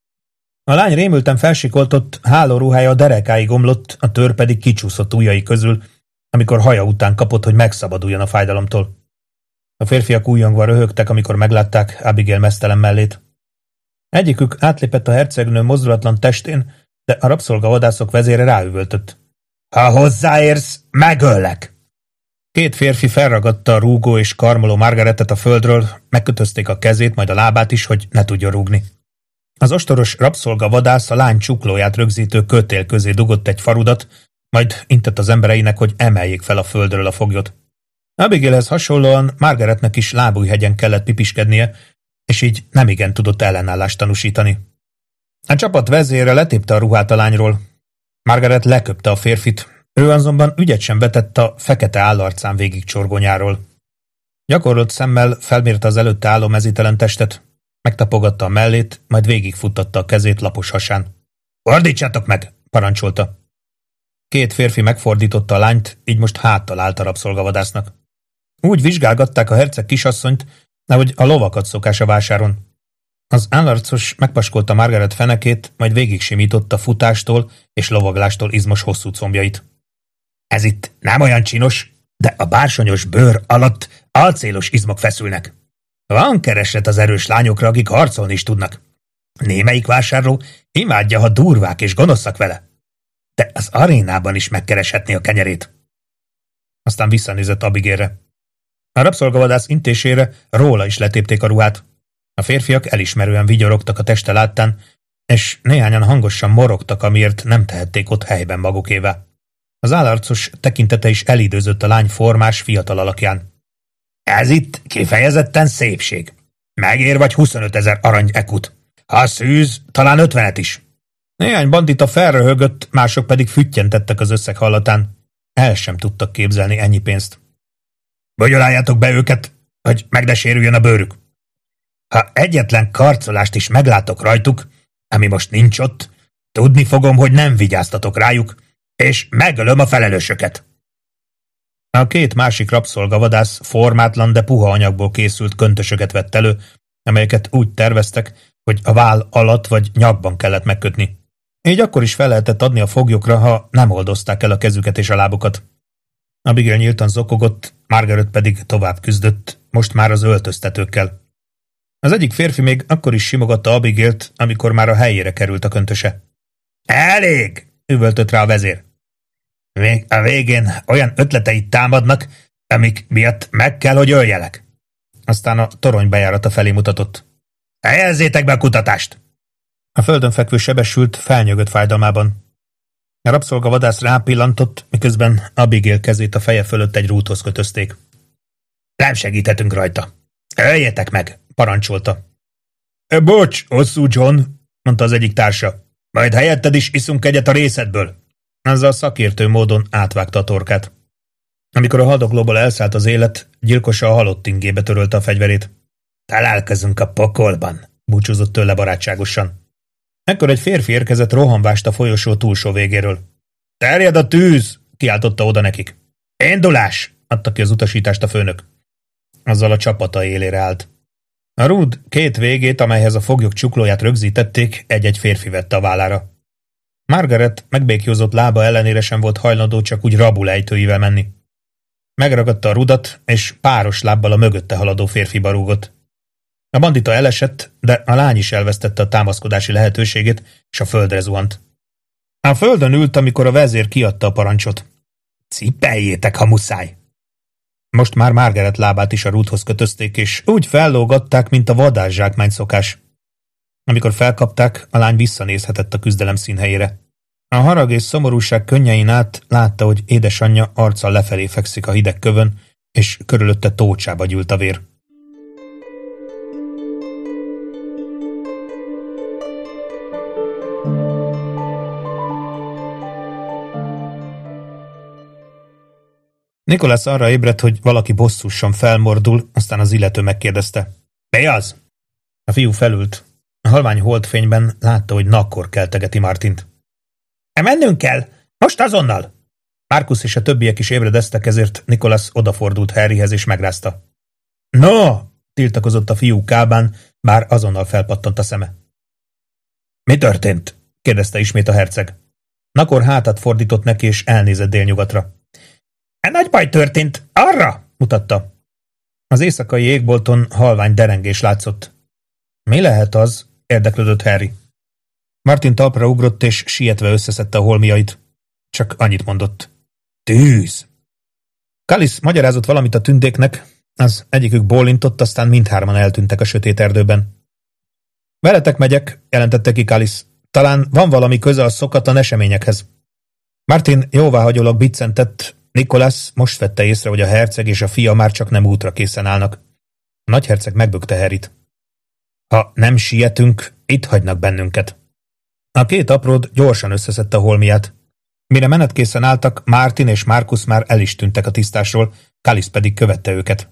A lány rémülten felsikoltott, hálóruhája a derekáig omlott, a tőr pedig kicsúszott ujjai közül, amikor haja után kapott, hogy megszabaduljon a fájdalomtól. A férfiak újjongva röhögtek, amikor meglátták Abigail meztelen mellét. Egyikük átlépett a hercegnő mozdulatlan testén, de a rabszolgavadászok vezére ráüvöltött. Ha hozzáérsz, megöllek! Két férfi felragadta a rúgó és karmoló Margaretet a földről, megkötözték a kezét, majd a lábát is, hogy ne tudja rúgni. Az ostoros rabszolgavadász a lány csuklóját rögzítő kötél közé dugott egy farudat, majd intett az embereinek, hogy emeljék fel a földről a foglyot. Abigailhez hasonlóan Margaretnek is lábújhegyen kellett pipiskednie, és így nemigen tudott ellenállást tanúsítani. A csapat vezére letépte a ruhát a lányról. Margaret leköpte a férfit, ő azonban ügyet sem vetett a fekete állarcán végig csorgonyáról. Gyakorolt szemmel felmérte az előtte álló mezítelen testet, megtapogatta a mellét, majd végigfuttatta a kezét lapos hasán. Fordítsátok meg! Parancsolta. Két férfi megfordította a lányt, így most háttal állt a rabszolgavadásznak. Úgy vizsgálgatták a herceg kisasszonyt, nehogy a lovakat szokás a vásáron. Az állarcos megpaskolta Margaret fenekét, majd végig simította futástól és lovaglástól izmos hosszú combjait. Ez itt nem olyan csinos, de a bársonyos bőr alatt alcélos izmok feszülnek. Van kereslet az erős lányokra, akik harcolni is tudnak. Némelyik vásárló imádja, ha durvák és gonoszak vele. De az arénában is megkereshetné a kenyerét. Aztán visszanézett Abigailre. A rabszolgavadász intésére róla is letépték a ruhát. A férfiak elismerően vigyorogtak a teste láttán, és néhányan hangosan morogtak, amiért nem tehették ott helyben magukévá. Az állarcos tekintete is elidőzött a lány formás, fiatal alakján. Ez itt kifejezetten szépség. Megér vagy huszonötezer arany ekut. Ha szűz, talán ötvenet is. Néhány bandita felröhögött, mások pedig füttyentettek az összeg hallatán. El sem tudtak képzelni ennyi pénzt. Bogyoláljátok be őket, hogy meg ne sérüljön a bőrük. Ha egyetlen karcolást is meglátok rajtuk, ami most nincs ott, tudni fogom, hogy nem vigyáztatok rájuk, és megölöm a felelősöket. A két másik rabszolgavadász formátlan, de puha anyagból készült köntösöket vett elő, amelyeket úgy terveztek, hogy a váll alatt vagy nyakban kellett megkötni. Így akkor is fel lehetett adni a foglyokra, ha nem oldozták el a kezüket és a lábukat. Abigail nyíltan zokogott, Margaret pedig tovább küzdött, most már az öltöztetőkkel. Az egyik férfi még akkor is simogatta Abigailt, amikor már a helyére került a köntöse. Elég! Üvöltött rá a vezér. A végén olyan ötleteid támadnak, amik miatt meg kell, hogy öljelek. Aztán a torony bejárata felé mutatott. Helyezzétek be a kutatást! A földön fekvő sebesült felnyögött fájdalmában. A rabszolgavadász rápillantott, miközben Abigail kezét a feje fölött egy rúthoz kötözték. Nem segíthetünk rajta. Öljetek meg, parancsolta. E, bocs, hosszú John, mondta az egyik társa. Majd helyetted is iszunk egyet a részedből. Azzal szakértő módon átvágta a torkát. Amikor a haldoklóból elszállt az élet, gyilkosa a halott ingébe törölte a fegyverét. Találkozunk a pokolban, búcsúzott tőle barátságosan. Ekkor egy férfi érkezett rohanvást a folyosó túlsó végéről. Terjed a tűz! Kiáltotta oda nekik. Indulás! Adta ki az utasítást a főnök. Azzal a csapata élére állt. A rúd két végét, amelyhez a foglyok csuklóját rögzítették, egy-egy férfi vette a vállára. Margaret megbékjózott lába ellenére sem volt hajlandó csak úgy rabulejtőivel menni. Megragadta a rudat, és páros lábbal a mögötte haladó férfiba rúgott. A bandita elesett, de a lány is elvesztette a támaszkodási lehetőségét, és a földre zuhant. A földön ült, amikor a vezér kiadta a parancsot. Cipeljétek, ha muszáj! Most már Margaret lábát is a rúdhoz kötözték, és úgy fellógatták, mint a vadászsákmány szokás. Amikor felkapták, a lány visszanézhetett a küzdelem színhelyére. A harag és szomorúság könnyein át látta, hogy édesanyja arccal lefelé fekszik a hideg kövön, és körülötte tócsába gyűlt a vér. Nicholas arra ébredt, hogy valaki bosszúsan felmordul, aztán az illető megkérdezte. Mi az? A fiú felült. A halvány holdfényben látta, hogy Nakor keltegeti Martint. E mennünk kell! Most azonnal! Marcus és a többiek is ébredeztek, ezért Nicholas odafordult Harryhez és megrázta. No! Tiltakozott a fiú kábán, bár azonnal felpattant a szeme. Mi történt? Kérdezte ismét a herceg. Nakor hátat fordított neki, és elnézett délnyugatra. E nagy baj történt, arra! Mutatta. Az éjszakai égbolton halvány derengés látszott. Mi lehet az? Érdeklődött Harry. Martin talpra ugrott, és sietve összeszedte a holmiait. Csak annyit mondott. Tűz! Kalisz magyarázott valamit a tündéknek, az egyikük bólintott, aztán mindhárman eltűntek a sötét erdőben. Veletek megyek, jelentette ki Kalisz. Talán van valami köze a szokatlan eseményekhez. Martin jóváhagyólag biccentett. Nicholas most vette észre, hogy a herceg és a fia már csak nem útra készen állnak. A nagyherceg megbökte Harryt. Ha nem sietünk, itt hagynak bennünket. A két apród gyorsan összeszedte a holmiát. Mire menetkészen álltak, Martin és Marcus már el is tűntek a tisztásról, Kalisz pedig követte őket.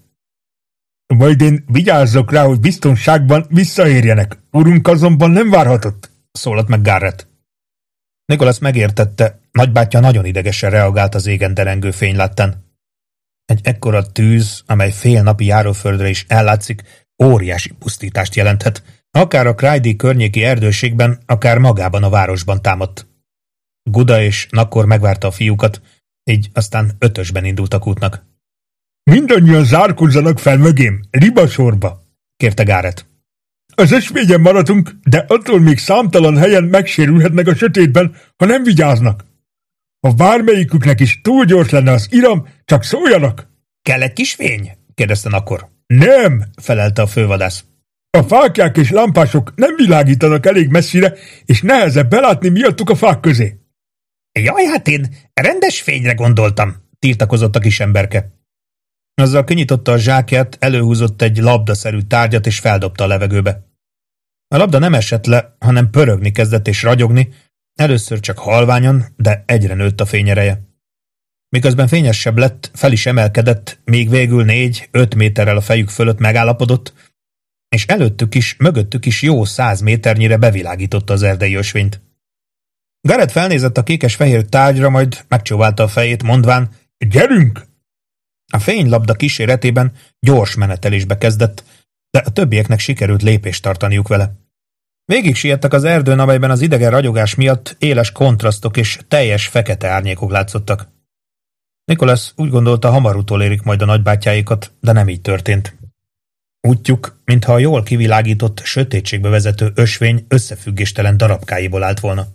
Majd én vigyázzok rá, hogy biztonságban visszaérjenek. Urunk azonban nem várhatott, szólalt meg Garrett. Nicholas megértette, nagybátyja nagyon idegesen reagált az égen derengő fény láttán. Egy ekkora tűz, amely fél napi járóföldre is ellátszik, óriási pusztítást jelenthet, akár a Cryde környéki erdőségben, akár magában a városban támadt. Guda és Nakor megvárta a fiúkat, így aztán ötösben indultak útnak. Mindannyian zárkózzanak fel mögém, libasorba, kérte Garrett. Az ösvényen maradunk, de attól még számtalan helyen megsérülhetnek a sötétben, ha nem vigyáznak. Ha bármelyiküknek is túl gyors lenne az iram, csak szóljanak. Kell egy kis fény? Kérdezte Nakor. Nem, felelte a fővadász. A fáklyák és lámpások nem világítanak elég messzire, és nehezebb belátni miattuk a fák közé. Jaj, hát én rendes fényre gondoltam, tiltakozott a kisemberke. Azzal kinyitotta a zsákját, előhúzott egy labdaszerű tárgyat, és feldobta a levegőbe. A labda nem esett le, hanem pörögni kezdett és ragyogni, először csak halványon, de egyre nőtt a fényereje. Miközben fényesebb lett, fel is emelkedett, míg végül négy-öt méterrel a fejük fölött megállapodott, és előttük is, mögöttük is jó száz méternyire bevilágította az erdei ösvényt. Garrett felnézett a kékes-fehér tárgyra, majd megcsóválta a fejét, mondván, gyerünk! A fénylabda kíséretében gyors menetelésbe kezdett, de a többieknek sikerült lépést tartaniuk vele. Végig siettek az erdőn, amelyben az idegen ragyogás miatt éles kontrasztok és teljes fekete árnyékok látszottak. Nicholas úgy gondolta, hamar utolérik majd a nagybátyjáikat, de nem így történt. Útjuk, mintha a jól kivilágított, sötétségbe vezető ösvény összefüggéstelen darabkáiból állt volna.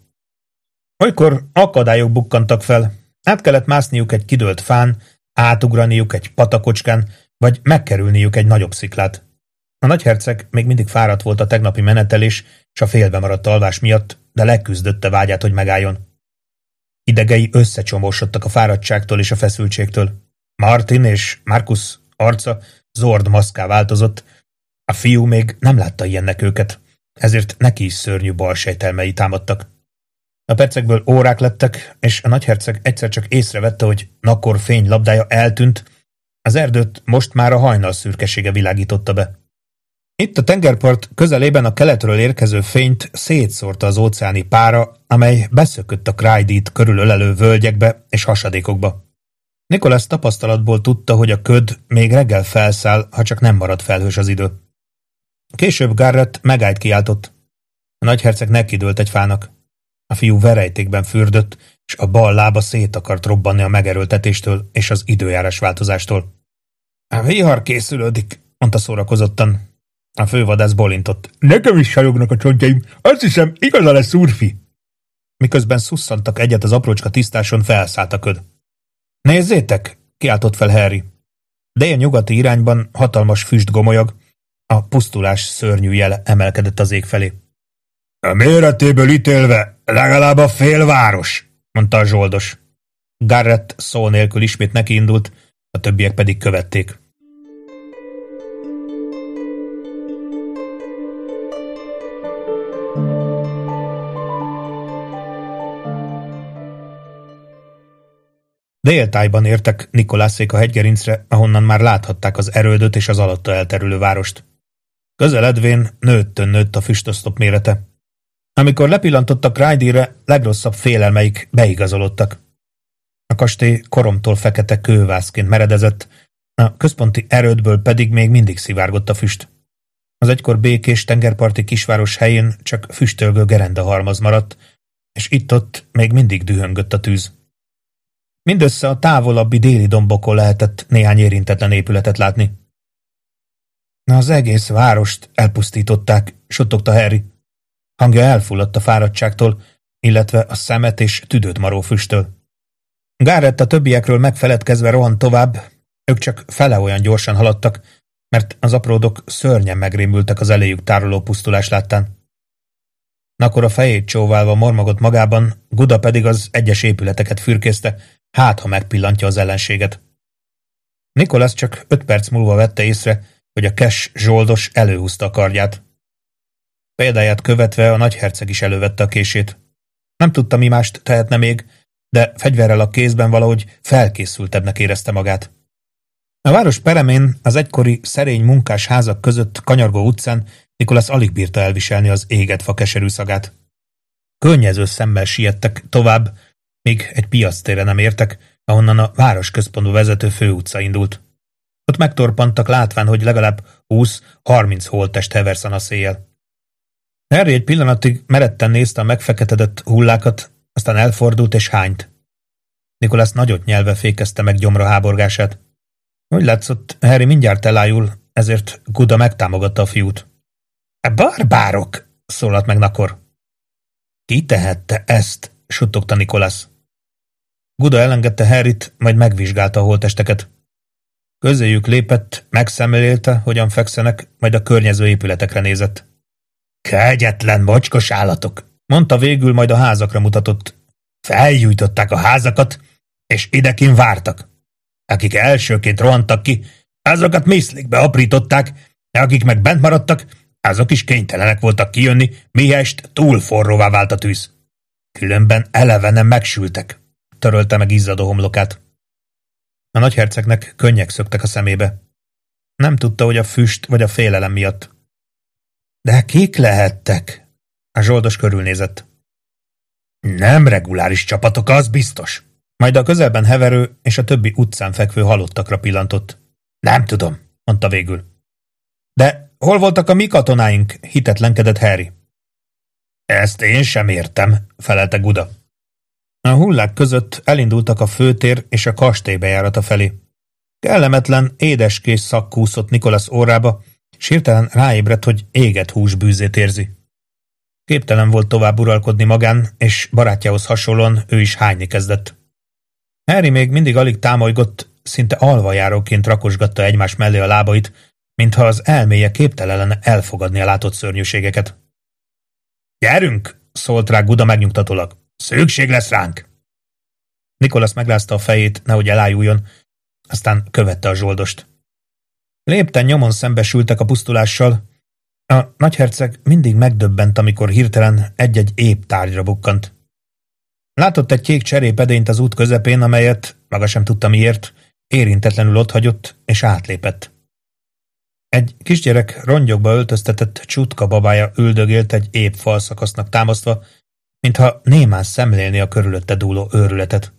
Olykor akadályok bukkantak fel, át kellett mászniuk egy kidőlt fán, átugraniuk egy patakocskán, vagy megkerülniük egy nagyobb sziklát. A nagyherceg még mindig fáradt volt a tegnapi menetelés és a félbe maradt alvás miatt, de leküzdötte vágyát, hogy megálljon. Idegei összecsomósodtak a fáradtságtól és a feszültségtől. Martin és Marcus arca zord maszká változott. A fiú még nem látta ilyennek őket, ezért neki is szörnyű balsejtelmei támadtak. A percekből órák lettek, és a nagyherceg egyszer csak észrevette, hogy Nakor fénylabdája eltűnt, az erdőt most már a hajnal szürkesége világította be. Itt a tengerpart közelében a keletről érkező fényt szétszórta az óceáni pára, amely beszökött a Craidit körülölelő völgyekbe és hasadékokba. Nicholas tapasztalatból tudta, hogy a köd még reggel felszáll, ha csak nem marad felhős az idő. Később Garrett megállt kiáltott. A nagyherceg nekidőlt egy fának. A fiú verejtékben fürdött, és a bal lába szét akart robbanni a megerőltetéstől és az időjárás változástól. A vihar készülődik, mondta szórakozottan. A fővadász bolintott. Nekem is sajognak a csontjaim, azt hiszem, igaza lesz, úrfi. Miközben szusszantak egyet az aprócska tisztáson, felszállt a köd. Nézzétek, kiáltott fel Harry. Dél-nyugati irányban hatalmas füst gomolyog, a pusztulás szörnyű jele emelkedett az ég felé. A méretéből ítélve legalább a félváros, mondta a zsoldos. Garrett szó nélkül ismét nekiindult, a többiek pedig követték. Déltájban értek Nicholászék a hegygerincre, ahonnan már láthatták az erődöt és az alatta elterülő várost. Közeledvén nőttön nőtt a füstoszlop mérete. Amikor lepillantottak Craidire, legrosszabb félelmeik beigazolódtak. A kastély koromtól fekete kővászként meredezett, a központi erődből pedig még mindig szivárgott a füst. Az egykor békés tengerparti kisváros helyén csak füstölgő gerendahalmaz maradt, és itt-ott még mindig dühöngött a tűz. Mindössze a távolabbi déli dombokon lehetett néhány érintetlen épületet látni. Az egész várost elpusztították, suttogta Harry. Hangja elfulladt a fáradtságtól, illetve a szemet és tüdőt maró füsttől. Garrett a többiekről megfeledkezve rohant tovább, ők csak fele olyan gyorsan haladtak, mert az apródok szörnyen megrémültek az eléjük tároló pusztulás láttán. Nakor a fejét csóválva mormogott magában, Guda pedig az egyes épületeket fürkészte, hát ha megpillantja az ellenséget. Nicholas csak öt perc múlva vette észre, hogy a kes zsoldos előhúzta a kardját. Példáját követve a nagyherceg is elővette a kését. Nem tudta, mi mást tehetne még, de fegyverrel a kézben valahogy felkészültebbnek érezte magát. A város peremén, az egykori szerény munkás házak között kanyargó utcán Nicholas alig bírta elviselni az égett fa keserű szagát. Könnyező szemmel siettek tovább, míg egy piactérre nem értek, ahonnan a városközpontba vezető főutca indult. Ott megtorpantak látván, hogy legalább húsz-harminc holttest heverszan a széjjel. Harry egy pillanatig meredten nézte a megfeketedett hullákat, aztán elfordult és hányt. Nicholas nagyot nyelve fékezte meg gyomra háborgását. Úgy látszott, Harry mindjárt elájul, ezért Guda megtámogatta a fiút. – A barbárok! – szólalt meg Nakor. – Ki tehette ezt? – suttogta Nicholas. Guda elengedte Harryt, majd megvizsgálta a holttesteket. Közéjük lépett, megszemlélte, hogyan fekszenek, majd a környező épületekre nézett. – Kegyetlen mocskos állatok! – mondta végül, majd a házakra mutatott. – Felgyújtották a házakat, és idekin vártak. Akik elsőként rohantak ki, azokat mészlékbe aprították, de akik meg bent maradtak, azok is kénytelenek voltak kijönni, mihelyest túl forróvá vált a tűz. Különben elevenen megsültek, törölte meg izzadó homlokát. A nagyhercegnek könnyek szöktek a szemébe. Nem tudta, hogy a füst vagy a félelem miatt. De kik lehettek? A zsoldos körülnézett. Nem reguláris csapatok, az biztos. Majd a közelben heverő és a többi utcán fekvő halottakra pillantott. Nem tudom, mondta végül. De hol voltak a mi katonáink? Hitetlenkedett Harry. Ezt én sem értem, felelte Guda. A hullák között elindultak a főtér és a kastély bejárata felé. Kellemetlen, édeskés szag kúszott Nicholas órába, s hirtelen ráébredt, hogy égett hús bűzét érzi. Képtelen volt tovább uralkodni magán, és barátjához hasonlóan ő is hányni kezdett. Harry még mindig alig támolygott, szinte alvajáróként rakosgatta egymás mellé a lábait, mintha az elméje képtelen lenne elfogadni a látott szörnyűségeket. Gyerünk! Szólt rá Guda megnyugtatólag. Szükség lesz ránk! Nicholas megrázta a fejét, nehogy elájuljon, aztán követte a zsoldost. Lépten nyomon szembesültek a pusztulással. A nagyherceg mindig megdöbbent, amikor hirtelen egy-egy ép tárgyra bukkant. Látott egy kék cserépedényt az út közepén, amelyet, maga sem tudta miért, érintetlenül otthagyott, és átlépett. Egy kisgyerek rongyokba öltöztetett csutka babája üldögélt egy ép falszakasznak támasztva, mintha némán szemlélni a körülötte dúló őrületet.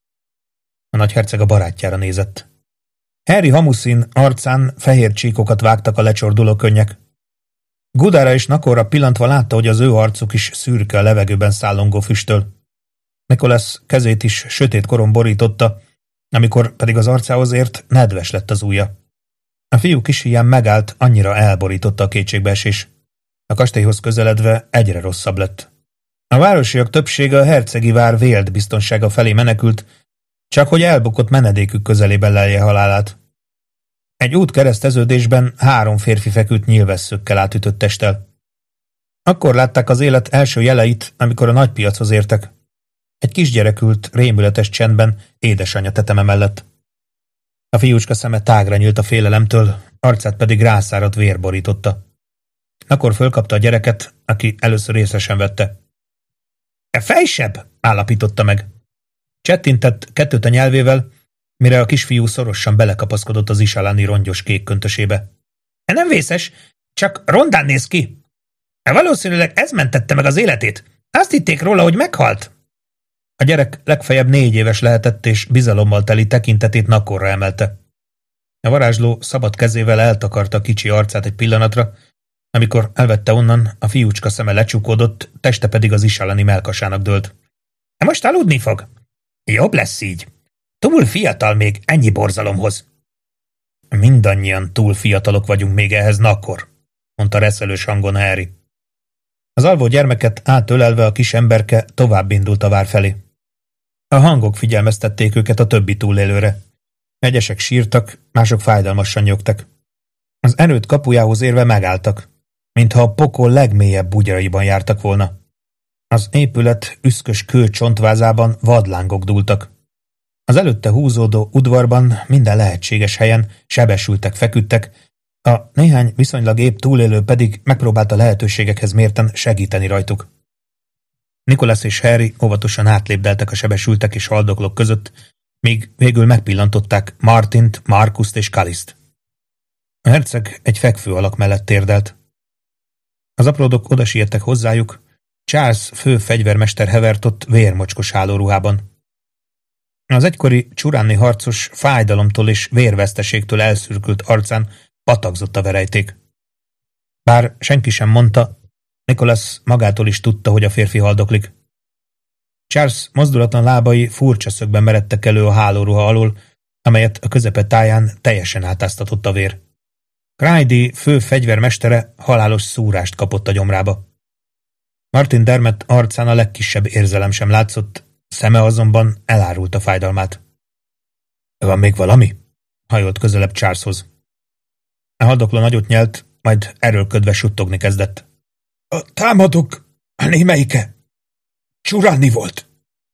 A nagyherceg a barátjára nézett. Harry hamuszín arcán fehér csíkokat vágtak a lecsorduló könnyek. Gudára és Nakorra pillantva látta, hogy az ő arcuk is szürke a levegőben szállongó füsttől. Nicholas kezét is sötét koron borította, amikor pedig az arcához ért, nedves lett az ujja. A fiú kis híján megállt, annyira elborította a kétségbeesés. A kastélyhoz közeledve egyre rosszabb lett. A városiak többsége a hercegi vár vélt biztonsága felé menekült, csak hogy elbukott menedékük közelében lelje halálát. Egy út kereszteződésben három férfi feküdt nyílvesszőkkel átütött testtel. Akkor látták az élet első jeleit, amikor a nagypiachoz értek. Egy kisgyerek ült rémületes csendben édesanyja teteme mellett. A fiúcska szeme tágra nyílt a félelemtől, arcát pedig rászáradt vér borította. Akkor fölkapta a gyereket, aki először észre sem vette. E fejsebb! Állapította meg. Csettintett kettőt a nyelvével, mire a kisfiú szorosan belekapaszkodott az isalani rongyos kék köntösébe. E nem vészes, csak rondán néz ki. E valószínűleg ez mentette meg az életét. Azt hitték róla, hogy meghalt. A gyerek legfeljebb négy éves lehetett, és bizalommal teli tekintetét Nakorra emelte. A varázsló szabad kezével eltakarta a kicsi arcát egy pillanatra, amikor elvette onnan, a fiúcska szeme lecsukódott, teste pedig az isalani mellkasának dőlt. – Most aludni fog? Jobb lesz így. Túl fiatal még ennyi borzalomhoz. – Mindannyian túl fiatalok vagyunk még ehhez, Nakor, mondta reszelős hangon Harry. Az alvó gyermeket átölelve a kis emberke tovább indult a vár felé. A hangok figyelmeztették őket a többi túlélőre. Egyesek sírtak, mások fájdalmasan nyögtek. Az erőd kapujához érve megálltak, mintha a pokol legmélyebb bugyraiban jártak volna. Az épület üszkös kő csontvázában vadlángok dúltak. Az előtte húzódó udvarban minden lehetséges helyen sebesültek, feküdtek, a néhány viszonylag épp túlélő pedig megpróbálta lehetőségekhez mérten segíteni rajtuk. Nicholas és Harry óvatosan átlépdeltek a sebesültek és haldoklók között, míg végül megpillantották Martint, Marcust és Kaliszt. A herceg egy fekvő alak mellett térdelt. Az apródok odasiettek hozzájuk, Charles fő fegyvermester hevert ott vérmocskos hálóruhában. Az egykori csuránni harcos fájdalomtól és vérveszteségtől elszürkült arcán patagzott a verejték. Bár senki sem mondta, Nicholas magától is tudta, hogy a férfi haldoklik. Charles mozdulatlan lábai furcsa szögben meredtek elő a hálóruha alól, amelyet a közepe táján teljesen átáztatott a vér. Crydy fő fegyvermestere halálos szúrást kapott a gyomrába. Martin Dermott arcán a legkisebb érzelem sem látszott, szeme azonban elárult a fájdalmát. Van még valami? Hajolt közelebb Charleshoz. A haldokló nagyot nyelt, majd erőlködve suttogni kezdett. A támadók némelyike csuránni volt.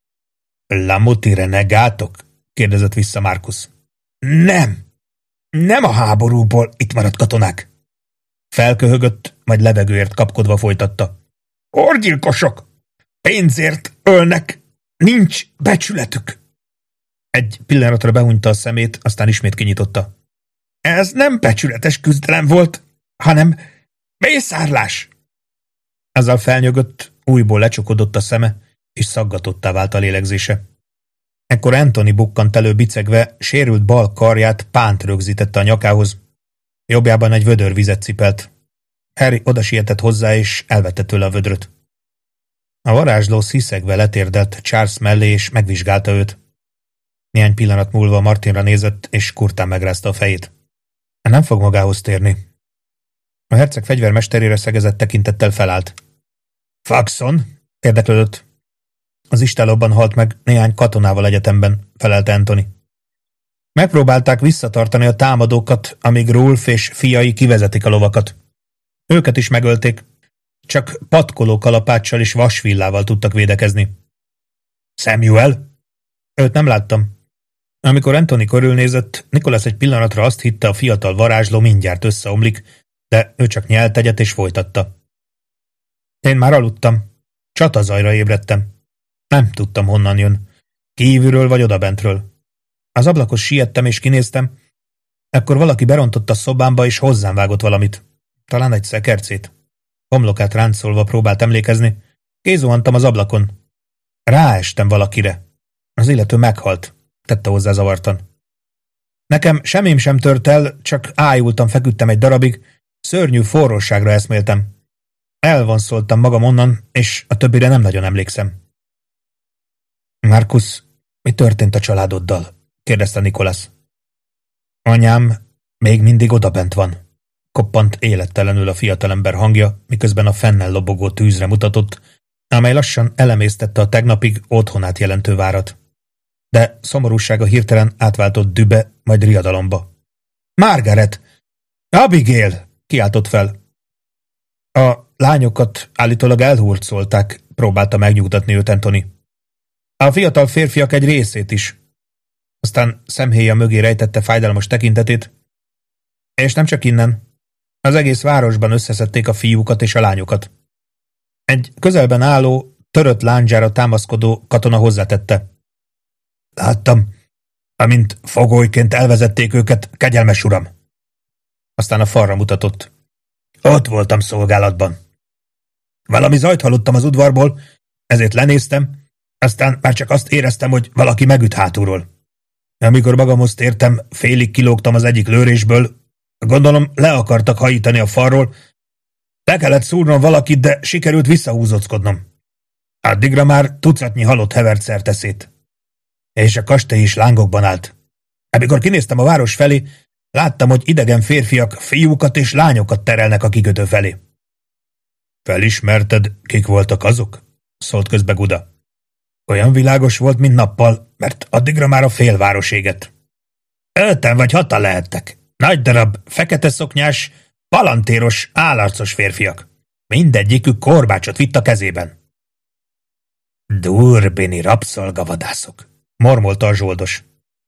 Lamuti renegátok? Kérdezett vissza Marcus. Nem! Nem a háborúból itt maradt katonák. Felköhögött, majd levegőért kapkodva folytatta. Orgyilkosok! Pénzért ölnek! Nincs becsületük! Egy pillanatra behunyta a szemét, aztán ismét kinyitotta. Ez nem becsületes küzdelem volt, hanem mészárlás! Ezzel felnyögött, újból lecsukodott a szeme, és szaggatottá vált a lélegzése. Ekkor Anthony bukkant elő bicegve, sérült bal karját pánt rögzítette a nyakához. Jobbjában egy vödör vizet cipelt. Harry odasietett hozzá, és elvette tőle a vödröt. A varázsló sziszegve letérdelt Charles mellé, és megvizsgálta őt. Néhány pillanat múlva Martinra nézett, és kurtán megrázta a fejét. Nem fog magához térni. A herceg fegyvermesterére szegezett tekintettel felállt. Faxon? Érdeklődött. Az istálóban halt meg néhány katonával egyetemben, felelte Anthony. Megpróbálták visszatartani a támadókat, amíg Rolf és fiai kivezetik a lovakat. Őket is megölték, csak patkoló kalapáccsal és vasvillával tudtak védekezni. Samuel? Őt nem láttam. Amikor Anthony körülnézett, Nicholas egy pillanatra azt hitte, a fiatal varázsló mindjárt összeomlik, de ő csak nyelt egyet és folytatta. Én már aludtam. Csatazajra ébredtem. Nem tudtam, honnan jön. Kívülről vagy odabentről. Az ablakhoz siettem és kinéztem. Ekkor valaki berontott a szobámba és hozzám vágott valamit. Talán egy szekercét. Homlokát ráncolva próbált emlékezni. Kézuhantam az ablakon. Ráestem valakire. Az illető meghalt, tette hozzá zavartan. Nekem semmim sem tört el, csak ájultam, feküdtem egy darabig, szörnyű forróságra eszméltem. Elvonszoltam magam onnan, és a többire nem nagyon emlékszem. Markus, mi történt a családoddal? Kérdezte Nicholas. Anyám még mindig odabent van. Koppant élettelenül a fiatalember hangja, miközben a fennel lobogó tűzre mutatott, amely lassan elemésztette a tegnapig otthonát jelentő várat. De szomorúsága hirtelen átváltott dühbe, majd riadalomba. Margaret! Abigail! Kiáltott fel. A lányokat állítólag elhurcolták, próbálta megnyugtatni őt Anthony. A fiatal férfiak egy részét is. Aztán szemhéja mögé rejtette fájdalmas tekintetét. És nem csak innen. Az egész városban összeszedték a fiúkat és a lányokat. Egy közelben álló, törött lándzsára támaszkodó katona hozzátette. Láttam, amint fogolyként elvezették őket, kegyelmes uram. Aztán a falra mutatott. Ott voltam szolgálatban. Valami zajt hallottam az udvarból, ezért lenéztem, aztán már csak azt éreztem, hogy valaki megüt hátulról. Amikor magamhoz tértem, félig kilógtam az egyik lőrésből, gondolom le akartak hajítani a falról, le kellett szúrnom valakit, de sikerült visszahúzockodnom. Addigra már tucatnyi halott hevert szerteszét. És a kastély is lángokban állt. Amikor kinéztem a város felé, láttam, hogy idegen férfiak fiúkat és lányokat terelnek a kikötő felé. Felismerted, kik voltak azok? Szólt közbe Guda. Olyan világos volt, mint nappal, mert addigra már a félváros égett. Öten vagy hatan lehettek. Nagy darab, fekete szoknyás, palantéros, állarcos férfiak. Mindegyikük korbácsot vitt a kezében. Durbini rabszolgavadászok, mormolta a zsoldos.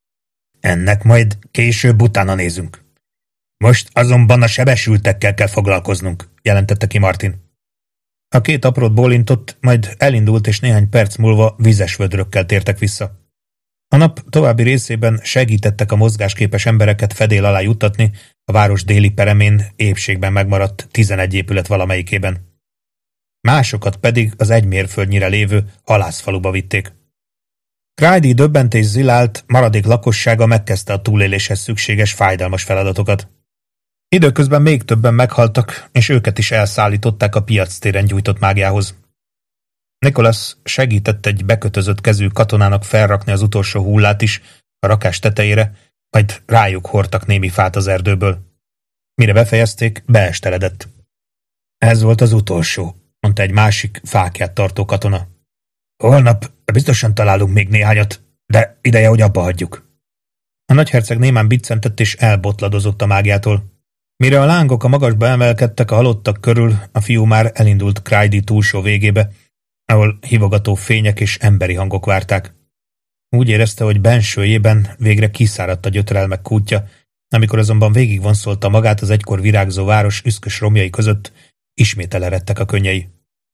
Ennek majd később utána nézünk. Most azonban a sebesültekkel kell foglalkoznunk, jelentette ki Martin. A két aprót bólintott, majd elindult, és néhány perc múlva vizes vödrökkel tértek vissza. A nap további részében segítettek a mozgásképes embereket fedél alá juttatni a város déli peremén épségben megmaradt tizenegy épület valamelyikében. Másokat pedig az egy mérföldnyire lévő halászfaluba vitték. Cryde döbbentés zilált, maradék lakossága megkezdte a túléléshez szükséges fájdalmas feladatokat. Időközben még többen meghaltak, és őket is elszállították a piactéren gyújtott mágiához. Nicholas segített egy bekötözött kezű katonának felrakni az utolsó hullát is a rakás tetejére, majd rájuk hordtak némi fát az erdőből. Mire befejezték, beesteledett. Ez volt az utolsó, mondta egy másik fákját tartó katona. Holnap biztosan találunk még néhányat, de ideje, hogy abba hagyjuk. A nagyherceg némán biccentett és elbotladozott a mágiától. Mire a lángok a magasba emelkedtek a halottak körül, a fiú már elindult Cryde túlsó végébe, ahol hívogató fények és emberi hangok várták. Úgy érezte, hogy bensőjében végre kiszáradt a gyötrelmek kútja, amikor azonban végigvonszolta magát az egykor virágzó város üszkös romjai között, ismét eleredtek a könnyei.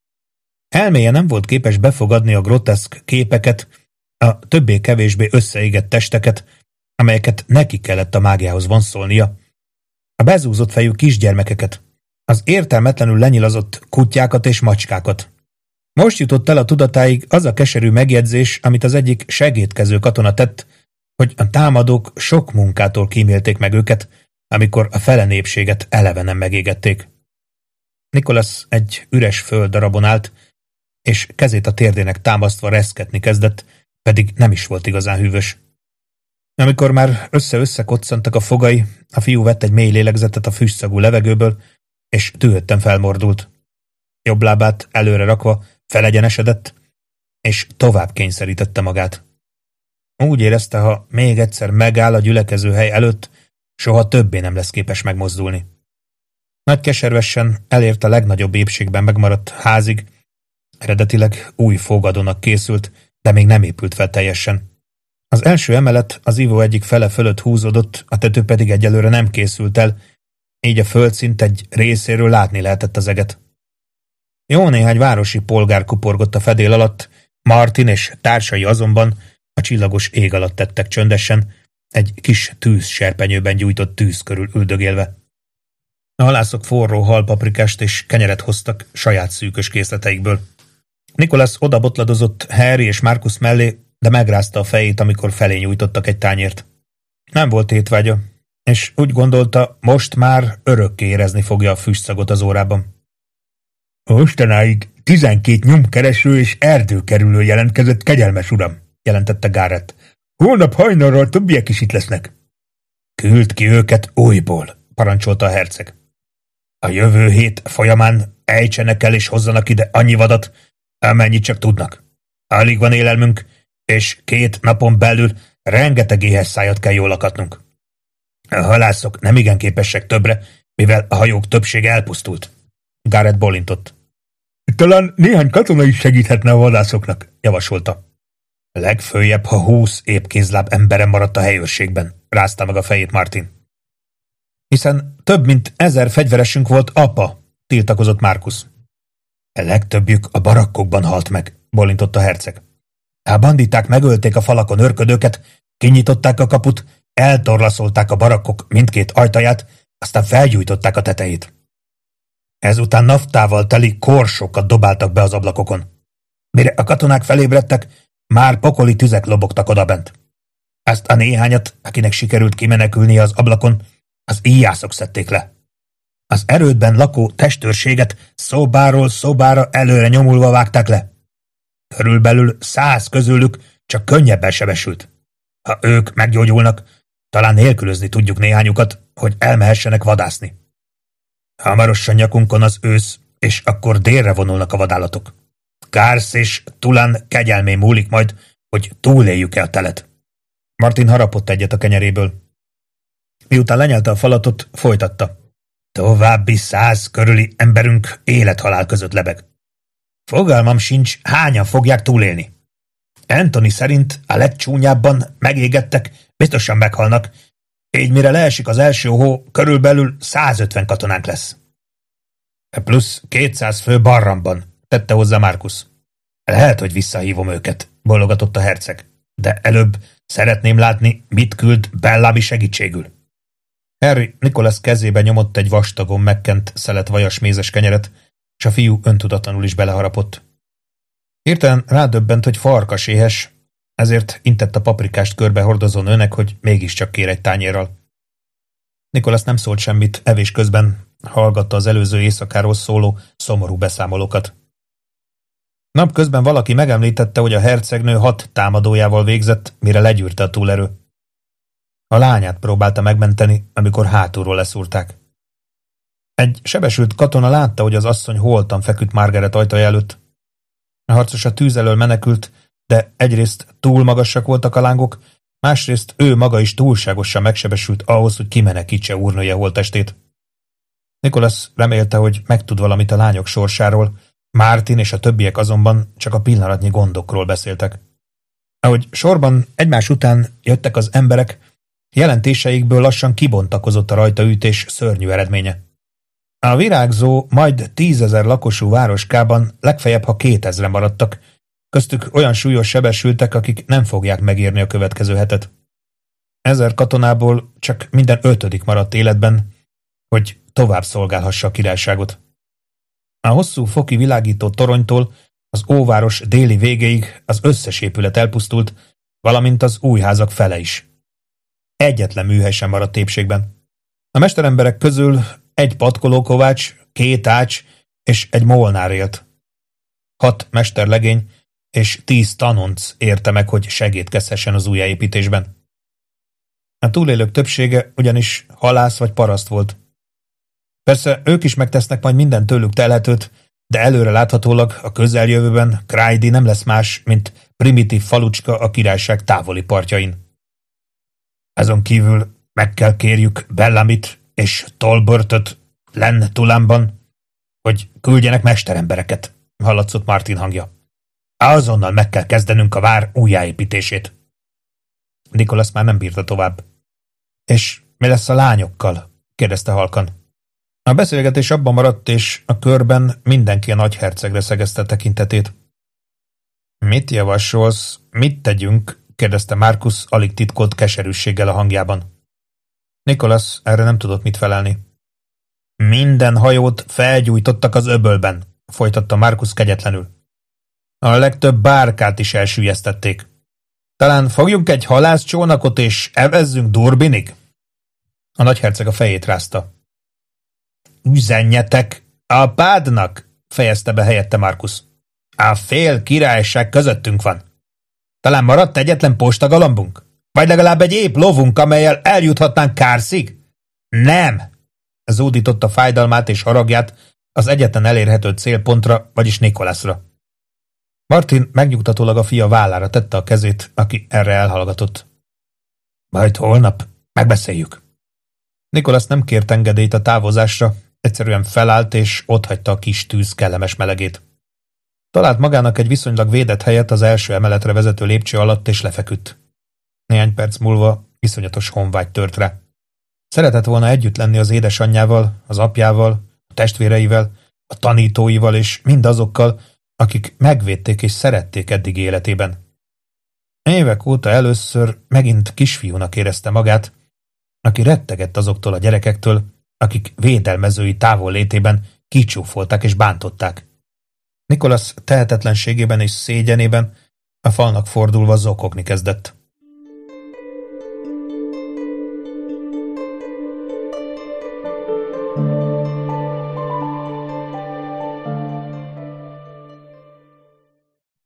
Elméje nem volt képes befogadni a groteszk képeket, a többé-kevésbé összeégett testeket, amelyeket neki kellett a mágiához vonszolnia, a bezúzott fejű kisgyermekeket, az értelmetlenül lenyilazott kutyákat és macskákat. Most jutott el a tudatáig az a keserű megjegyzés, amit az egyik segédkező katona tett, hogy a támadók sok munkától kímélték meg őket, amikor a fele népséget eleve nem megégették. Nicholas egy üres földdarabon állt, és kezét a térdének támasztva reszketni kezdett, pedig nem is volt igazán hűvös. Amikor már össze-össze koccantak a fogai, a fiú vett egy mély lélegzetet a füstszagú levegőből, és dühötten felmordult. Jobb lábát előre rakva felegyenesedett, és tovább kényszerítette magát. Úgy érezte, ha még egyszer megáll a gyülekező hely előtt, soha többé nem lesz képes megmozdulni. Nagy keservesen elért a legnagyobb épségben megmaradt házig, eredetileg új fogadónak készült, de még nem épült fel teljesen. Az első emelet az ivó egyik fele fölött húzódott, a tető pedig egyelőre nem készült el, így a földszint egy részéről látni lehetett az eget. Jó néhány városi polgár kuporgott a fedél alatt, Martin és társai azonban a csillagos ég alatt tettek csöndesen, egy kis tűzserpenyőben gyújtott tűz körül üldögélve. A halászok forró halpaprikást és kenyeret hoztak saját szűkös készleteikből. Nicholas odabotladozott Harry és Marcus mellé, de megrázta a fejét, amikor felé nyújtottak egy tányért. Nem volt étvágya, és úgy gondolta, most már örökké érezni fogja a füstszagot az órában. Mostanáig tizenkét nyomkereső és erdőkerülő jelentkezett, kegyelmes uram, jelentette Garrett. Holnap hajnalról többiek is itt lesznek. Küld ki őket újból, parancsolta a herceg. A jövő hét folyamán ejtsenek el és hozzanak ide annyi vadat, amennyit csak tudnak. Alig van élelmünk, és két napon belül rengeteg éhes szájat kell jól lakatnunk. A halászok nem igen képesek többre, mivel a hajók többsége elpusztult. Garrett bólintott. Talán néhány katona is segíthetne a vadászoknak, javasolta. Legföljebb, ha húsz épkézláb emberem maradt a helyőrségben, rázta meg a fejét Martin. Hiszen több mint ezer fegyveresünk volt, apa, tiltakozott Marcus. A legtöbbjük a barakkokban halt meg, bólintott a herceg. A banditák megölték a falakon őrködőket, kinyitották a kaput, eltorlaszolták a barakkok mindkét ajtaját, aztán felgyújtották a tetejét. Ezután naftával teli korsokat dobáltak be az ablakokon. Mire a katonák felébredtek, már pokoli tüzek lobogtak odabent. Ezt a néhányat, akinek sikerült kimenekülnie az ablakon, az íjászok szedték le. Az erődben lakó testőrséget szobáról szobára előre nyomulva vágták le. Körülbelül száz közülük csak könnyebben sebesült. Ha ők meggyógyulnak, talán nélkülözni tudjuk néhányukat, hogy elmehessenek vadászni. Hamarosan nyakunkon az ősz, és akkor délre vonulnak a vadállatok. Kársz és Tulán kegyelmén múlik majd, hogy túléljük-e a telet. Martin harapott egyet a kenyeréből. Miután lenyelte a falatot, folytatta. További száz körüli emberünk élet-halál között lebeg. Fogalmam sincs, hányan fogják túlélni. Anthony szerint a legcsúnyábban megégettek, biztosan meghalnak, így mire leesik az első hó, körülbelül százötven katonánk lesz. Plusz kétszáz fő Barramban, tette hozzá Marcus. Lehet, hogy visszahívom őket, bólogatott a herceg, de előbb szeretném látni, mit küld Bellabi segítségül. Harry Nicholas kezébe nyomott egy vastagon megkent szelet vajas mézes kenyeret, és a fiú öntudatlanul is beleharapott. Hirtelen rádöbbent, hogy farkas éhes, ezért intett a paprikást körbe hordozó nőnek, hogy mégiscsak kér egy tányérral. Nicholas nem szólt semmit, evés közben hallgatta az előző éjszakáról szóló szomorú beszámolókat. Napközben valaki megemlítette, hogy a hercegnő hat támadójával végzett, mire legyűrte a túlerő. A lányát próbálta megmenteni, amikor hátulról leszúrták. Egy sebesült katona látta, hogy az asszony holtan feküdt Margaret ajtaja előtt. A harcos a tűz elől menekült, de egyrészt túl magasak voltak a lángok, másrészt ő maga is túlságosan megsebesült ahhoz, hogy kimenekítse úrnője holttestét. Nicholas remélte, hogy megtud valamit a lányok sorsáról, Martin és a többiek azonban csak a pillanatnyi gondokról beszéltek. Ahogy sorban egymás után jöttek az emberek, jelentéseikből lassan kibontakozott a rajtaütés szörnyű eredménye. A virágzó, majd tízezer lakosú városkában legfeljebb ha kétezren maradtak, köztük olyan súlyos sebesültek, akik nem fogják megérni a következő hetet. Ezer katonából csak minden ötödik maradt életben, hogy tovább szolgálhassa a királyságot. A hosszú foki világító toronytól az óváros déli végéig az összes épület elpusztult, valamint az új házak fele is. Egyetlen műhely sem maradt épségben. A mesteremberek közül egy patkolókovács, két ács és egy molnár élt. Hat mesterlegény és tíz tanonc érte meg, hogy segédkezhessen az újjáépítésben. A túlélők többsége ugyanis halász vagy paraszt volt. Persze ők is megtesznek majd minden tőlük telhetőt, de előre láthatólag a közeljövőben Cryde nem lesz más, mint primitív falucska a királyság távoli partjain. Azon kívül meg kell kérjük Bellamit és Tolbertot Len Tulánban, hogy küldjenek mesterembereket, hallatszott Martin hangja. Azonnal meg kell kezdenünk a vár újjáépítését. Nicholas már nem bírta tovább. És mi lesz a lányokkal? kérdezte halkan. A beszélgetés abban maradt, és a körben mindenki a nagyhercegre szegezte tekintetét. Mit javasolsz, mit tegyünk? kérdezte Marcus alig titkolt keserűséggel a hangjában. Nicholas erre nem tudott mit felelni. Minden hajót felgyújtottak az öbölben, folytatta Marcus kegyetlenül. A legtöbb bárkát is elsüllyesztették. Talán fogjunk egy halászcsónakot és evezzünk Durbinig? A nagyherceg a fejét rázta. Üzenjetek a pádnak, fejezte be helyette Marcus. A fél királyság közöttünk van. Talán maradt egyetlen postagalambunk? Vagy legalább egy épp lovunk, amellyel eljuthatnánk Kárszig? Nem! Zúdította fájdalmát és haragját az egyetlen elérhető célpontra, vagyis Nicholasra. Martin megnyugtatólag a fia vállára tette a kezét, aki erre elhallgatott. Majd holnap megbeszéljük. Nicholas nem kért engedélyt a távozásra, egyszerűen felállt és otthagyta a kis tűz kellemes melegét. Talált magának egy viszonylag védett helyet az első emeletre vezető lépcső alatt, és lefeküdt. Néhány perc múlva iszonyatos honvágy tört rá. Szeretett volna együtt lenni az édesanyjával, az apjával, a testvéreivel, a tanítóival és mindazokkal, akik megvédték és szerették eddig életében. Évek óta először megint kisfiúnak érezte magát, aki rettegett azoktól a gyerekektől, akik védelmezői távol létében kicsúfolták és bántották. Nicholas tehetetlenségében és szégyenében a falnak fordulva zokogni kezdett.